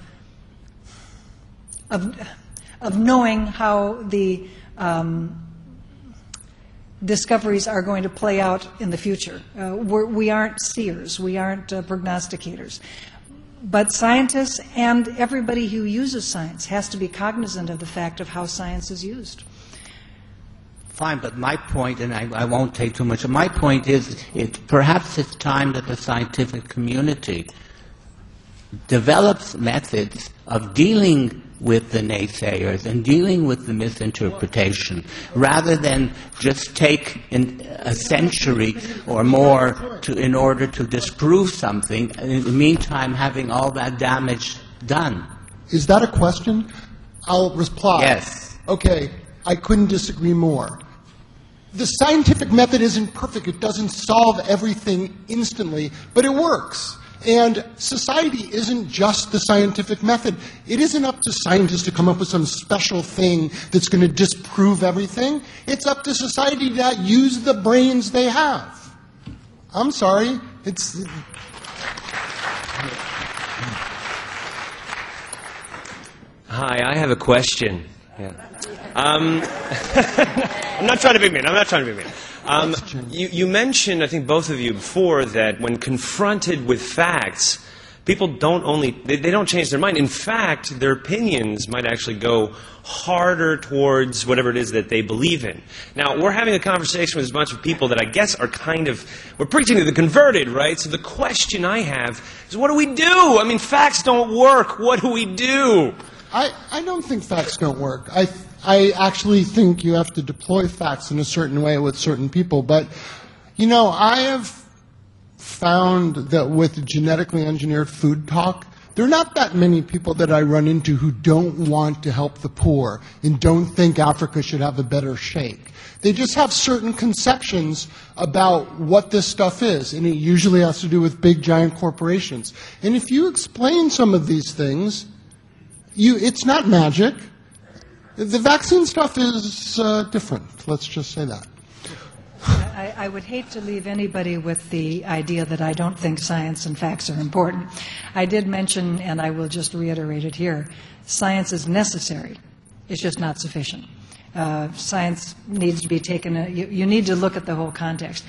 Speaker 6: of, of knowing how the um, discoveries are going to play out in the future. Uh, we're, we aren't seers. We aren't uh, prognosticators. But scientists and everybody who uses science has to be cognizant of the fact of how science is used.
Speaker 7: Fine, but my point, and I, I won't take too much, my point is it, perhaps it's time that the scientific community develops methods of dealing with the naysayers and dealing with the misinterpretation, rather than just take in a century or more to, in order to disprove something, and in the meantime having all that damage done.
Speaker 5: Is that a question? I'll reply.
Speaker 7: Yes.
Speaker 5: Okay, I couldn't disagree more. The scientific method isn't perfect. It doesn't solve everything instantly, but it works. And society isn't just the scientific method. It isn't up to scientists to come up with some special thing that's going to disprove everything. It's up to society to use the brains they have. I'm sorry. It's...
Speaker 8: Hi, I have a question. Yeah. Um, I'm not trying to be mean. I'm not trying to be mean. Um, you, you mentioned, I think both of you before, that when confronted with facts, people don't only, they, they don't change their mind. In fact, their opinions might actually go harder towards whatever it is that they believe in. Now, we're having a conversation with a bunch of people that I guess are kind of, we're preaching to the converted, right? So the question I have is, what do we do? I mean, facts don't work. What do we do?
Speaker 5: I, I don't think facts don't work. I, I actually think you have to deploy facts in a certain way with certain people. But, you know, I have found that with genetically engineered food talk, there are not that many people that I run into who don't want to help the poor and don't think Africa should have a better shake. They just have certain conceptions about what this stuff is, and it usually has to do with big, giant corporations. And if you explain some of these things, you, it's not magic. The vaccine stuff is uh, different. Let's just say that.
Speaker 6: I, I would hate to leave anybody with the idea that I don't think science and facts are important. I did mention, and I will just reiterate it here, science is necessary. It's just not sufficient. Uh, science needs to be taken, uh, you, you need to look at the whole context.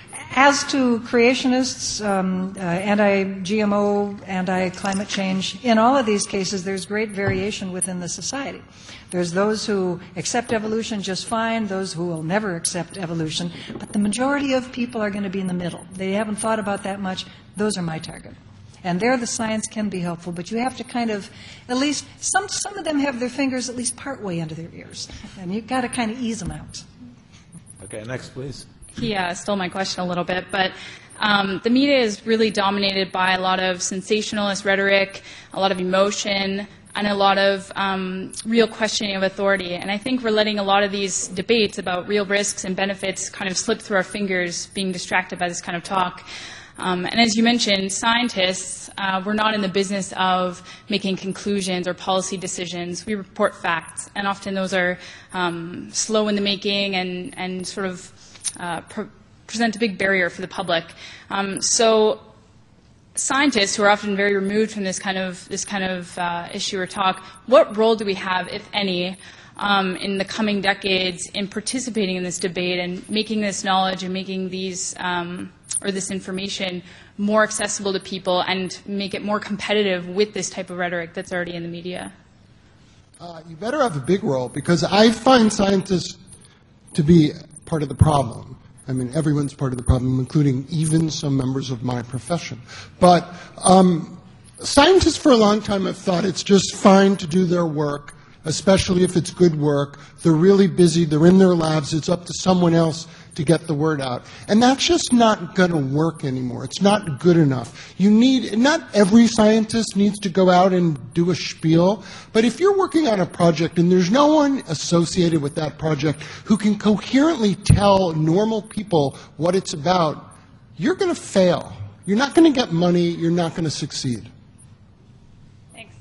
Speaker 6: As to creationists, um, uh, anti-G M O, anti-climate change, in all of these cases there's great variation within the society. There's those who accept evolution just fine, those who will never accept evolution, but the majority of people are going to be in the middle. They haven't thought about that much. Those are my target. And there the science can be helpful, but you have to kind of, at least, some, some of them have their fingers at least partway into their ears, and you've got to kind of ease them out.
Speaker 3: Okay, next please.
Speaker 9: He uh, stole my question a little bit, but um, the media is really dominated by a lot of sensationalist rhetoric, a lot of emotion, and a lot of um, real questioning of authority. And I think we're letting a lot of these debates about real risks and benefits kind of slip through our fingers, being distracted by this kind of talk. Um, and as you mentioned, scientists, uh, we're not in the business of making conclusions or policy decisions. We report facts, and often those are um, slow in the making and, and sort of uh, pre- present a big barrier for the public. Um, so scientists who are often very removed from this kind of, this kind of uh, issue or talk, what role do we have, if any, um, in the coming decades in participating in this debate and making this knowledge and making these um, or this information more accessible to people and make it more competitive with this type of rhetoric that's already in the media?
Speaker 5: Uh, you better have a big role, because I find scientists to be part of the problem. I mean, everyone's part of the problem, including even some members of my profession. But um, scientists for a long time have thought it's just fine to do their work, especially if it's good work. They're really busy. They're in their labs. It's up to someone else to get the word out. And that's just not going to work anymore. It's not good enough. You need, not every scientist needs to go out and do a spiel, but if you're working on a project and there's no one associated with that project who can coherently tell normal people what it's about, you're going to fail. You're not going to get money. You're not going to succeed.
Speaker 9: Thanks.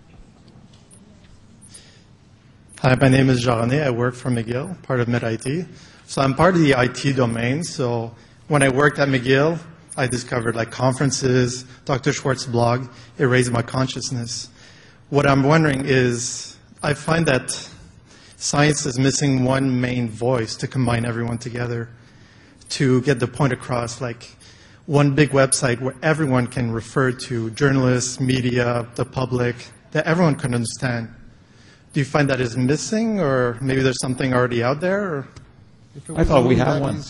Speaker 10: Hi, my name is Jean-René. I work for McGill, part of Mid I T. So I'm part of the I T domain. So when I worked at McGill, I discovered like conferences, Doctor Schwartz's blog. It raised my consciousness. What I'm wondering is, I find that science is missing one main voice to combine everyone together to get the point across, like one big website where everyone can refer to, journalists, media, the public, that everyone can understand. Do you find that is missing, or maybe there's something already out there? Or?
Speaker 3: I thought we had one.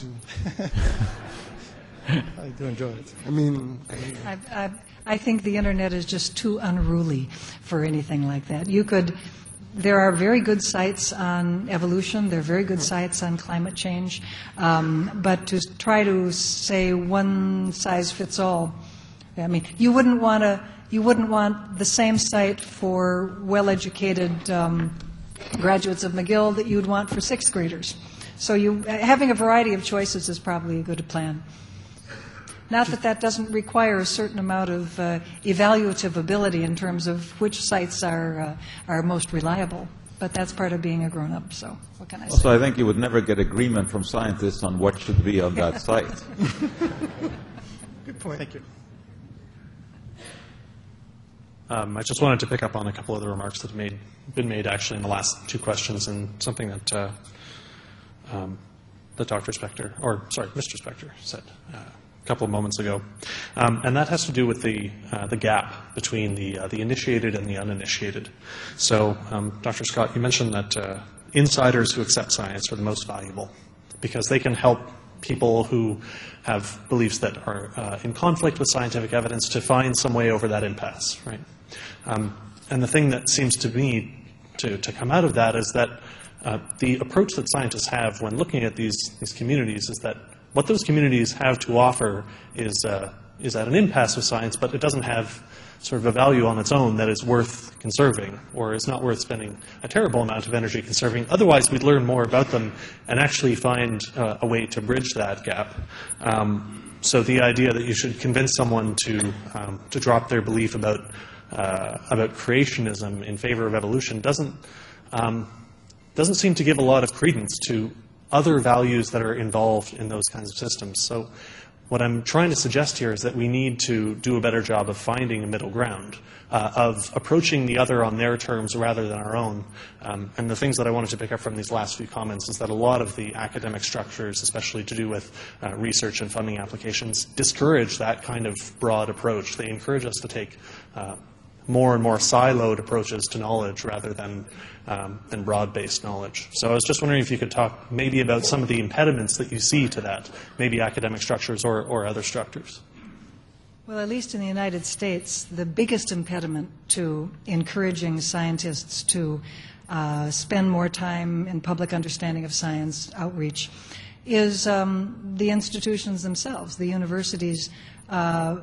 Speaker 10: I do enjoy it.
Speaker 5: I mean,
Speaker 6: I, I, I think the internet is just too unruly for anything like that. You could, there are very good sites on evolution. There are very good sites on climate change. Um, but to try to say one size fits all, I mean, you wouldn't want to. You wouldn't want the same site for well-educated um, graduates of McGill that you'd want for sixth graders. So you, having a variety of choices is probably a good plan. Not that that doesn't require a certain amount of uh, evaluative ability in terms of which sites are uh, are most reliable, but that's part of being a grown-up. So what can I say?
Speaker 3: Also, I think you would never get agreement from scientists on what should be on that site.
Speaker 10: Good point. Thank you.
Speaker 11: Um, I just wanted to pick up on a couple of the remarks that have made, been made actually in the last two questions, and something that uh, um, that Doctor Spector, or sorry, Mister Spector said. Uh, a couple of moments ago, um, and that has to do with the uh, the gap between the uh, the initiated and the uninitiated. So, um, Doctor Scott, you mentioned that uh, insiders who accept science are the most valuable because they can help people who have beliefs that are uh, in conflict with scientific evidence to find some way over that impasse, right? Um, and the thing that seems to me to, to come out of that is that uh, the approach that scientists have when looking at these, these communities is that what those communities have to offer is, uh, is at an impasse with science, but it doesn't have sort of a value on its own that is worth conserving or is not worth spending a terrible amount of energy conserving. Otherwise, we'd learn more about them and actually find uh, a way to bridge that gap. Um, so the idea that you should convince someone to, um, to drop their belief about, uh, about creationism in favor of evolution doesn't, um, doesn't seem to give a lot of credence to other values that are involved in those kinds of systems. So what I'm trying to suggest here is that we need to do a better job of finding a middle ground, uh, of approaching the other on their terms rather than our own. Um, and the things that I wanted to pick up from these last few comments is that a lot of the academic structures, especially to do with uh, research and funding applications, discourage that kind of broad approach. They encourage us to take uh, more and more siloed approaches to knowledge rather than, um, than broad-based knowledge. So I was just wondering if you could talk maybe about some of the impediments that you see to that, maybe academic structures or, or other structures.
Speaker 6: Well, at least in the United States, the biggest impediment to encouraging scientists to uh, spend more time in public understanding of science outreach is um, the institutions themselves, the universities. Uh,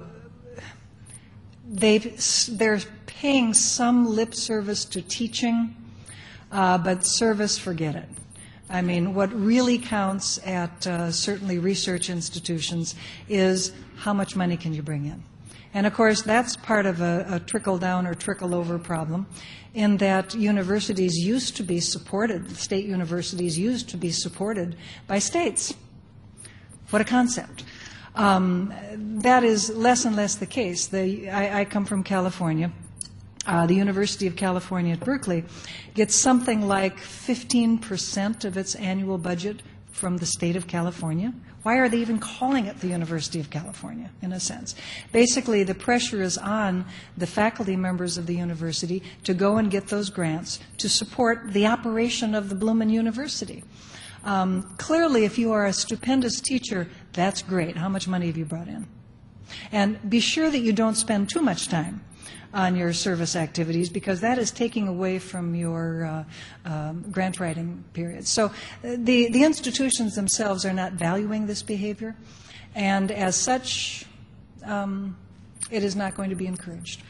Speaker 6: They've, they're paying some lip service to teaching, uh, but service, forget it. I mean, what really counts at uh, certainly research institutions is how much money can you bring in. And of course, that's part of a, a trickle-down or trickle-over problem in that universities used to be supported, state universities used to be supported by states. What a concept. Um, that is less and less the case. The, I, I come from California. Uh, the University of California at Berkeley gets something like fifteen percent of its annual budget from the state of California. Why are they even calling it the University of California, in a sense? Basically, the pressure is on the faculty members of the university to go and get those grants to support the operation of the Bloomin' University. Um, clearly, if you are a stupendous teacher, that's great. How much money have you brought in? And be sure that you don't spend too much time on your service activities because that is taking away from your uh, um, grant writing period. So uh, the, the institutions themselves are not valuing this behavior, and as such, um, it is not going to be encouraged.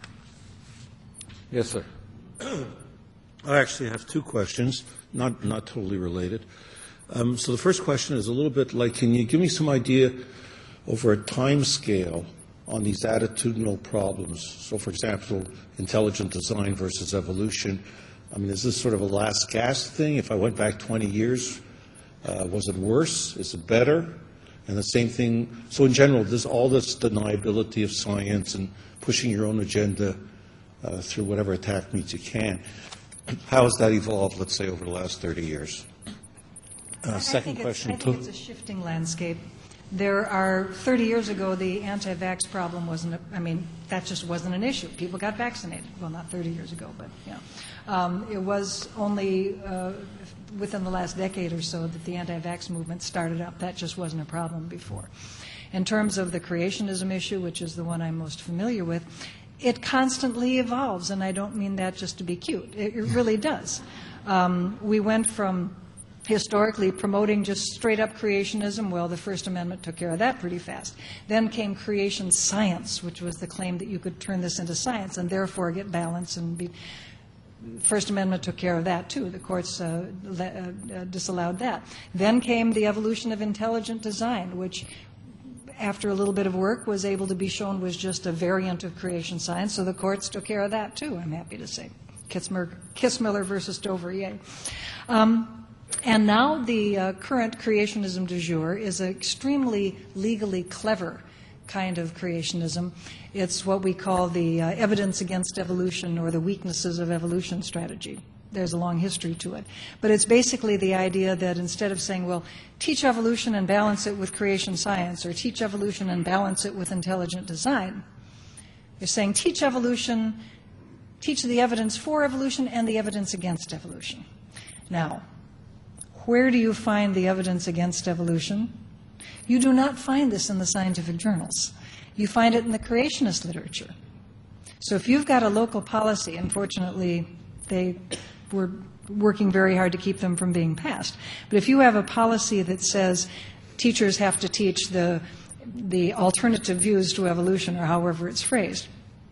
Speaker 12: Yes, sir. I actually have two questions, not, not totally related. Um, so the first question is a little bit like, can you give me some idea over a time scale on these attitudinal problems? So, for example, intelligent design versus evolution. I mean, is this sort of a last gasp thing? If I went back twenty years, uh, was it worse? Is it better? And the same thing, so in general, there's all this deniability of science and pushing your own agenda uh, through whatever attack means you can. How has that evolved, let's say, over the last thirty years? Uh, second question.
Speaker 6: I think it's a shifting landscape. There are, thirty years ago, the anti-vax problem wasn't, a, I mean, that just wasn't an issue. People got vaccinated. Well, not thirty years ago, but, yeah. Um, it was only uh, within the last decade or so that the anti-vax movement started up. That just wasn't a problem before. In terms of the creationism issue, which is the one I'm most familiar with, it constantly evolves, and I don't mean that just to be cute. It, it really does. Um, we went from historically promoting just straight-up creationism. Well, the First Amendment took care of that pretty fast. Then came creation science, which was the claim that you could turn this into science and therefore get balance and be. First Amendment took care of that, too. The courts uh, le- uh, disallowed that. Then came the evolution of intelligent design, which after a little bit of work, was able to be shown was just a variant of creation science. So the courts took care of that, too, I'm happy to say. Kissmiller, Kissmiller versus Dover, yay. Um, and now the uh, current creationism du jour is an extremely legally clever kind of creationism. It's what we call the uh, evidence against evolution or the weaknesses of evolution strategy. there's a long history to it. But it's basically the idea that instead of saying, well, teach evolution and balance it with creation science, or teach evolution and balance it with intelligent design, you're saying teach evolution, teach the evidence for evolution and the evidence against evolution. Now, where do you find the evidence against evolution? You do not find this in the scientific journals. You find it in the creationist literature. So if you've got a local policy, unfortunately, they were working very hard to keep them from being passed. But if you have a policy that says teachers have to teach the, the alternative views to evolution, or however it's phrased,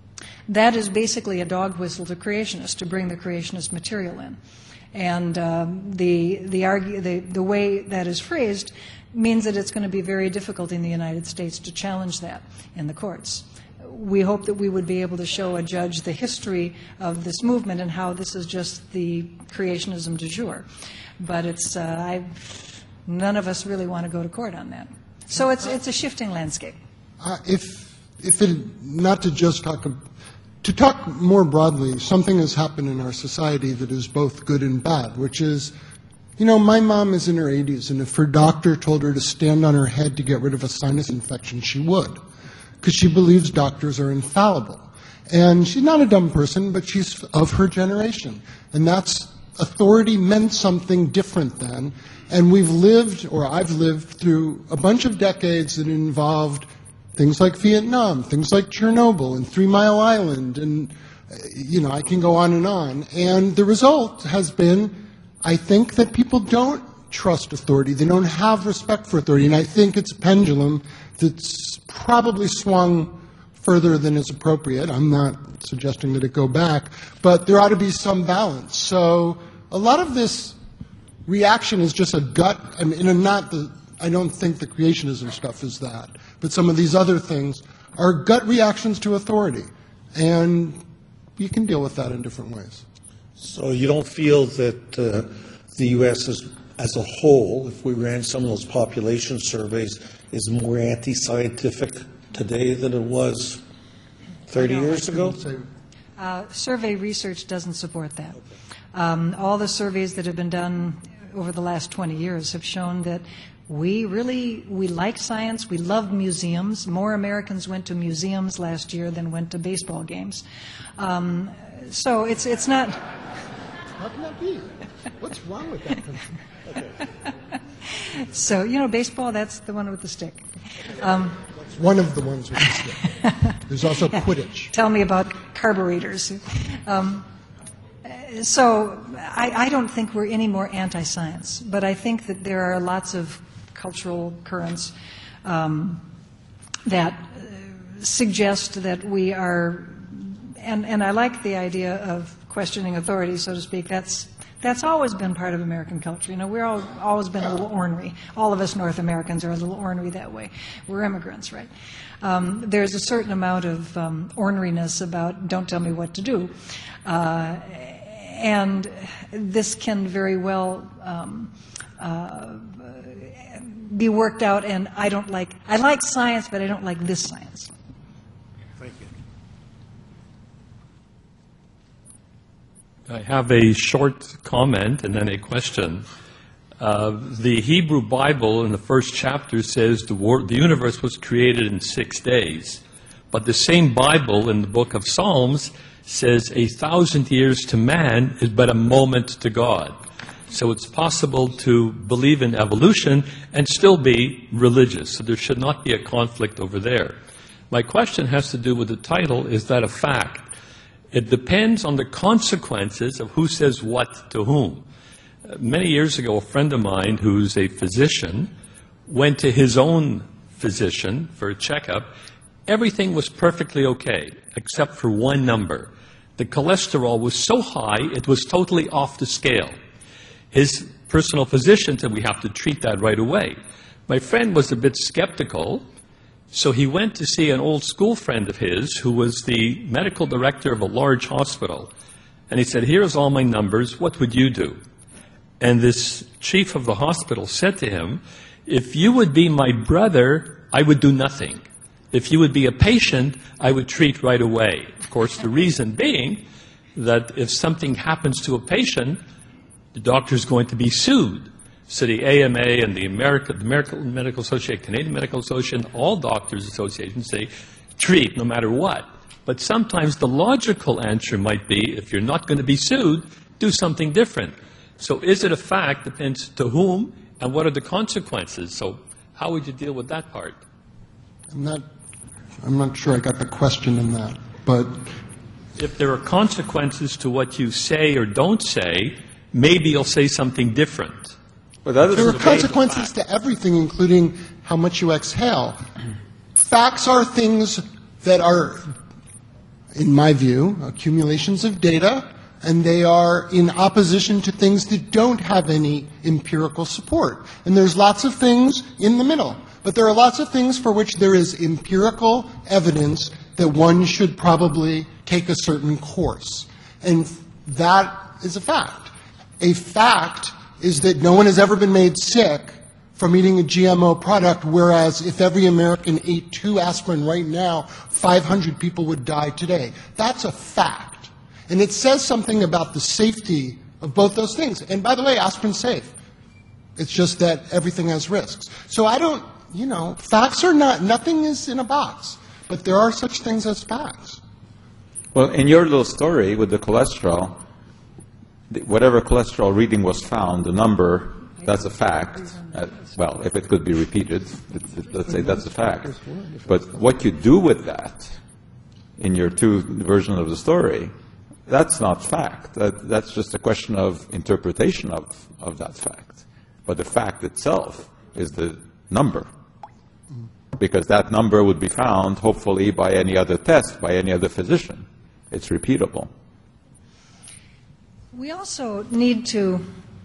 Speaker 6: that is basically a dog whistle to creationists to bring the creationist material in. And um, the, the, argue, the, the way that is phrased means that it's going to be very difficult in the United States to challenge that in the courts. We hope that we would be able to show a judge the history of this movement and how this is just the creationism du jour. But it's, uh, I, none of us really want to go to court on that. So it's, it's a shifting landscape.
Speaker 5: Uh, if, if it, not to just talk, to talk more broadly, something has happened in our society that is both good and bad, which is, you know, my mom is in her eighties, and if her doctor told her to stand on her head to get rid of a sinus infection, she would, because she believes doctors are infallible. And she's not a dumb person, but she's of her generation. And that's, authority meant something different then. And we've lived, or I've lived, through a bunch of decades that involved things like Vietnam, things like Chernobyl and Three Mile Island, and, you know, I can go on and on. And the result has been, I think, that people don't trust authority. They don't have respect for authority. And I think it's a pendulum that's probably swung further than is appropriate. I'm not suggesting that it go back, but there ought to be some balance. So a lot of this reaction is just a gut. I mean, and not the, I don't think the creationism stuff is that, but some of these other things are gut reactions to authority. And you can deal with that in different ways.
Speaker 12: So you don't feel that uh, the U S is, as a whole, if we ran some of those population surveys, is more anti-scientific today than it was thirty years ago?
Speaker 6: Uh, survey research doesn't support that. Um, all the surveys that have been done over the last twenty years have shown that we really, we like science, we love museums. More Americans went to museums last year than went to baseball games. Um, so it's, it's not...
Speaker 5: How can that be? What's wrong with that country? Okay.
Speaker 6: So, you know, baseball, that's the one with the stick. Um,
Speaker 5: It's one of the ones with the stick. There's also Quidditch.
Speaker 6: Tell me about carburetors. Um, so I, I don't think we're any more anti-science, but I think that there are lots of cultural currents um, that uh, suggest that we are, and, and I like the idea of questioning authority, so to speak. That's That's always been part of American culture. You know, we're all, always been a little ornery. All of us North Americans are a little ornery that way. We're immigrants, right? Um, there's a certain amount of um, orneriness about don't tell me what to do. Uh, and this can very well um, uh, be worked out, and I don't like, I like science, but I don't like this science.
Speaker 12: Thank you.
Speaker 13: I have a short comment and then a question. Uh, the Hebrew Bible in the first chapter says the, war, the universe was created in six days. But the same Bible in the book of Psalms says a thousand years to man is but a moment to God. So it's possible to believe in evolution and still be religious. So there should not be a conflict over there. My question has to do with the title, is that a fact? It depends on the consequences of who says what to whom. Uh, many years ago, a friend of mine who's a physician went to his own physician for a checkup. Everything was perfectly okay, except for one number. The cholesterol was so high, it was totally off the scale. His personal physician said, we have to treat that right away. My friend was a bit skeptical, so he went to see an old school friend of his who was the medical director of a large hospital. And he said, here's all my numbers, what would you do? And this chief of the hospital said to him, if you would be my brother, I would do nothing. If you would be a patient, I would treat right away. Of course, the reason being, that if something happens to a patient, the doctor is going to be sued. So the A M A and the American, the American Medical Association, Canadian Medical Association, all doctors' associations say treat no matter what. But sometimes the logical answer might be, if you're not going to be sued, do something different. So is it a fact? Depends to whom and what are the consequences. So how would you deal with that part?
Speaker 5: I'm not, I'm not sure I got the question in that, but
Speaker 13: if there are consequences to what you say or don't say, maybe you'll say something different.
Speaker 5: Well, there are consequences to everything, including how much you exhale. Facts are things that are, in my view, accumulations of data, and they are in opposition to things that don't have any empirical support. And there's lots of things in the middle. But there are lots of things for which there is empirical evidence that one should probably take a certain course. And that is a fact. A fact is that no one has ever been made sick from eating a G M O product, whereas if every American ate two aspirin right now, five hundred people would die today. That's a fact. And it says something about the safety of both those things. And by the way, aspirin's safe. It's just that everything has risks. So I don't, you know, facts are not, nothing is in a box. But there are such things as facts.
Speaker 3: Well, in your little story with the cholesterol, whatever cholesterol reading was found, the number, that's a fact. Uh, well, if it could be repeated, it, it, let's say that's a fact. But what you do with that in your two versions of the story, that's not fact. That, that's just a question of interpretation of, of that fact. But the fact itself is the number. Because that number would be found, hopefully, by any other test, by any other physician. It's repeatable.
Speaker 6: We also need to,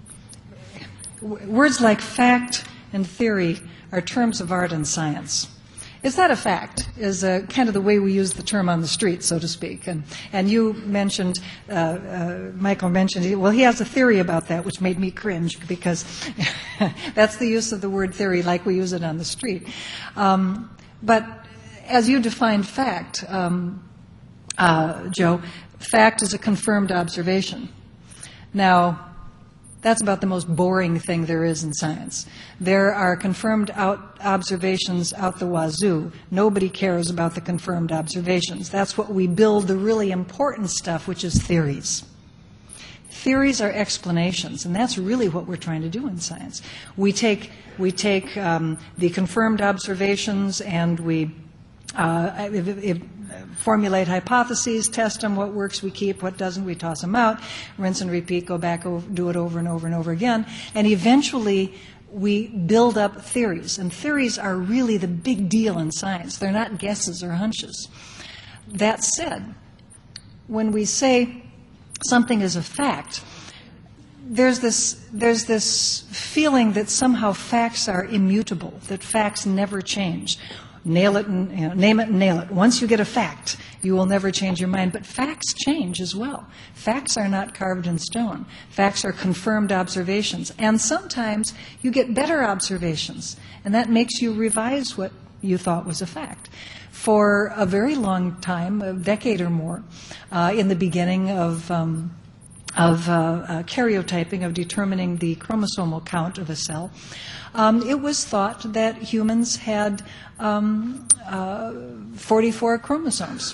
Speaker 6: words like fact and theory are terms of art and science. Is that a fact? Is uh, kind of the way we use the term on the street, so to speak. And, and you mentioned, uh, uh, Michael mentioned, well, he has a theory about that, which made me cringe, because that's the use of the word theory like we use it on the street. Um, but as you defined fact, um, uh, Joe, fact is a confirmed observation. Now, that's about the most boring thing there is in science. There are confirmed out observations out the wazoo. Nobody cares about the confirmed observations. That's what we build the really important stuff, which is theories. Theories are explanations, and that's really what we're trying to do in science. We take, we take um, the confirmed observations and we uh, if, if, formulate hypotheses, test them, what works we keep, what doesn't we toss them out, rinse and repeat, go back, over, do it over and over and over again, and eventually we build up theories. And theories are really the big deal in science. They're not guesses or hunches. That said, when we say something is a fact, there's this, there's this feeling that somehow facts are immutable, that facts never change. Nail it and you know, name it and nail it. Once you get a fact, you will never change your mind. But facts change as well. Facts are not carved in stone. Facts are confirmed observations. And sometimes you get better observations, and that makes you revise what you thought was a fact. For a very long time, a decade or more, uh, in the beginning of um, of uh, uh, karyotyping, of determining the chromosomal count of a cell, um, it was thought that humans had um, uh, forty-four chromosomes.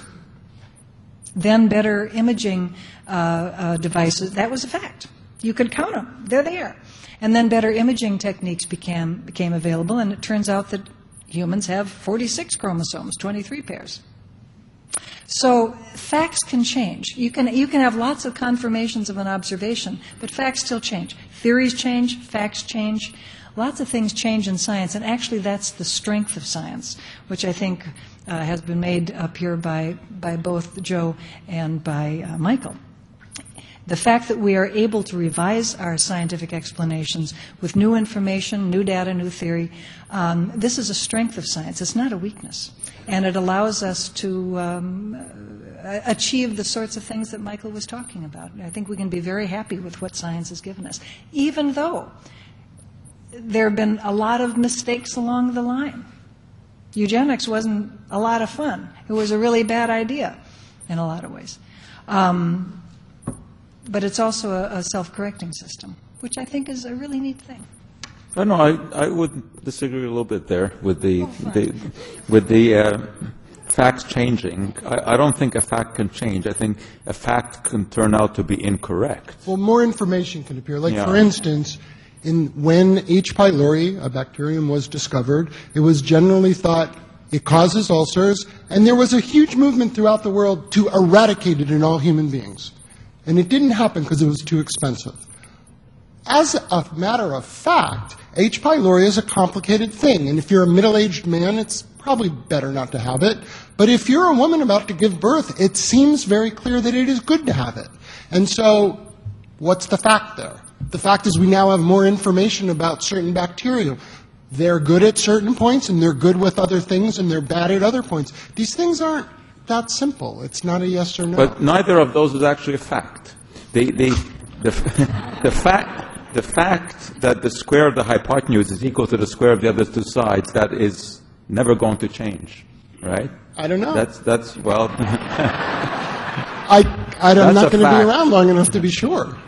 Speaker 6: Then better imaging uh, uh, devices, that was a fact. You could count them. They're there. And then better imaging techniques became, became available, and it turns out that humans have forty-six chromosomes, twenty-three pairs. So facts can change. You can, you can have lots of confirmations of an observation, but facts still change. Theories change, facts change. Lots of things change in science, and actually that's the strength of science, which I think uh, has been made up here by, by both Joe and by uh, Michael. The fact that we are able to revise our scientific explanations with new information, new data, new theory, um, this is a strength of science. It's not a weakness. And it allows us to um, achieve the sorts of things that Michael was talking about. I think we can be very happy with what science has given us, even though there have been a lot of mistakes along the line. Eugenics wasn't a lot of fun. It was a really bad idea in a lot of ways. Um, but it's also a, a self-correcting system, which I think is a really neat thing.
Speaker 3: I know. I, I would disagree a little bit there with the, oh, the with the uh, facts changing. I, I don't think a fact can change. I think a fact can turn out to be incorrect.
Speaker 5: Well, more information can appear. Like,
Speaker 3: yeah.
Speaker 5: for instance, in when H. pylori, a bacterium, was discovered, it was generally thought it causes ulcers, and there was a huge movement throughout the world to eradicate it in all human beings. And it didn't happen because it was too expensive. As a matter of fact, H. pylori is a complicated thing, and if you're a middle-aged man, it's probably better not to have it. But if you're a woman about to give birth, it seems very clear that it is good to have it. And so, what's the fact there? The fact is we now have more information about certain bacteria. They're good at certain points, and they're good with other things, and they're bad at other points. These things aren't that simple. It's not a yes or no.
Speaker 3: But neither of those is actually a fact. The, the, the, the, fact, the fact that the square of the hypotenuse is equal to the square of the other two sides, that is never going to change, right?
Speaker 5: I don't know.
Speaker 3: That's, that's well...
Speaker 5: I, I'm
Speaker 3: that's
Speaker 5: not going to be
Speaker 3: fact.
Speaker 5: around long enough to be sure.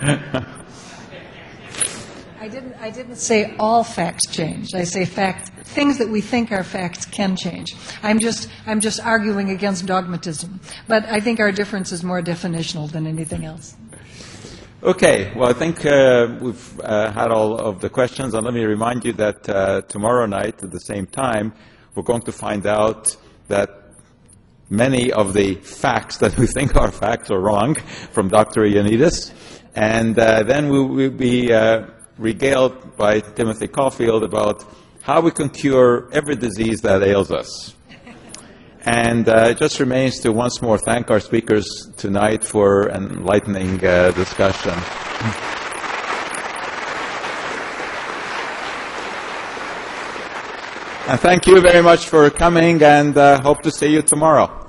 Speaker 6: I didn't, I didn't say all facts change. I say fact, things that we think are facts can change. I'm just, I'm just arguing against dogmatism. But I think our difference is more definitional than anything else.
Speaker 3: Okay, well, I think uh, we've uh, had all of the questions, and let me remind you that uh, tomorrow night at the same time, we're going to find out that many of the facts that we think are facts are wrong from Doctor Ioannidis, and uh, then we will be uh, regaled by Timothy Caulfield about how we can cure every disease that ails us. And uh, it just remains to once more thank our speakers tonight for an enlightening uh, discussion. And thank you very much for coming, and uh, hope to see you tomorrow.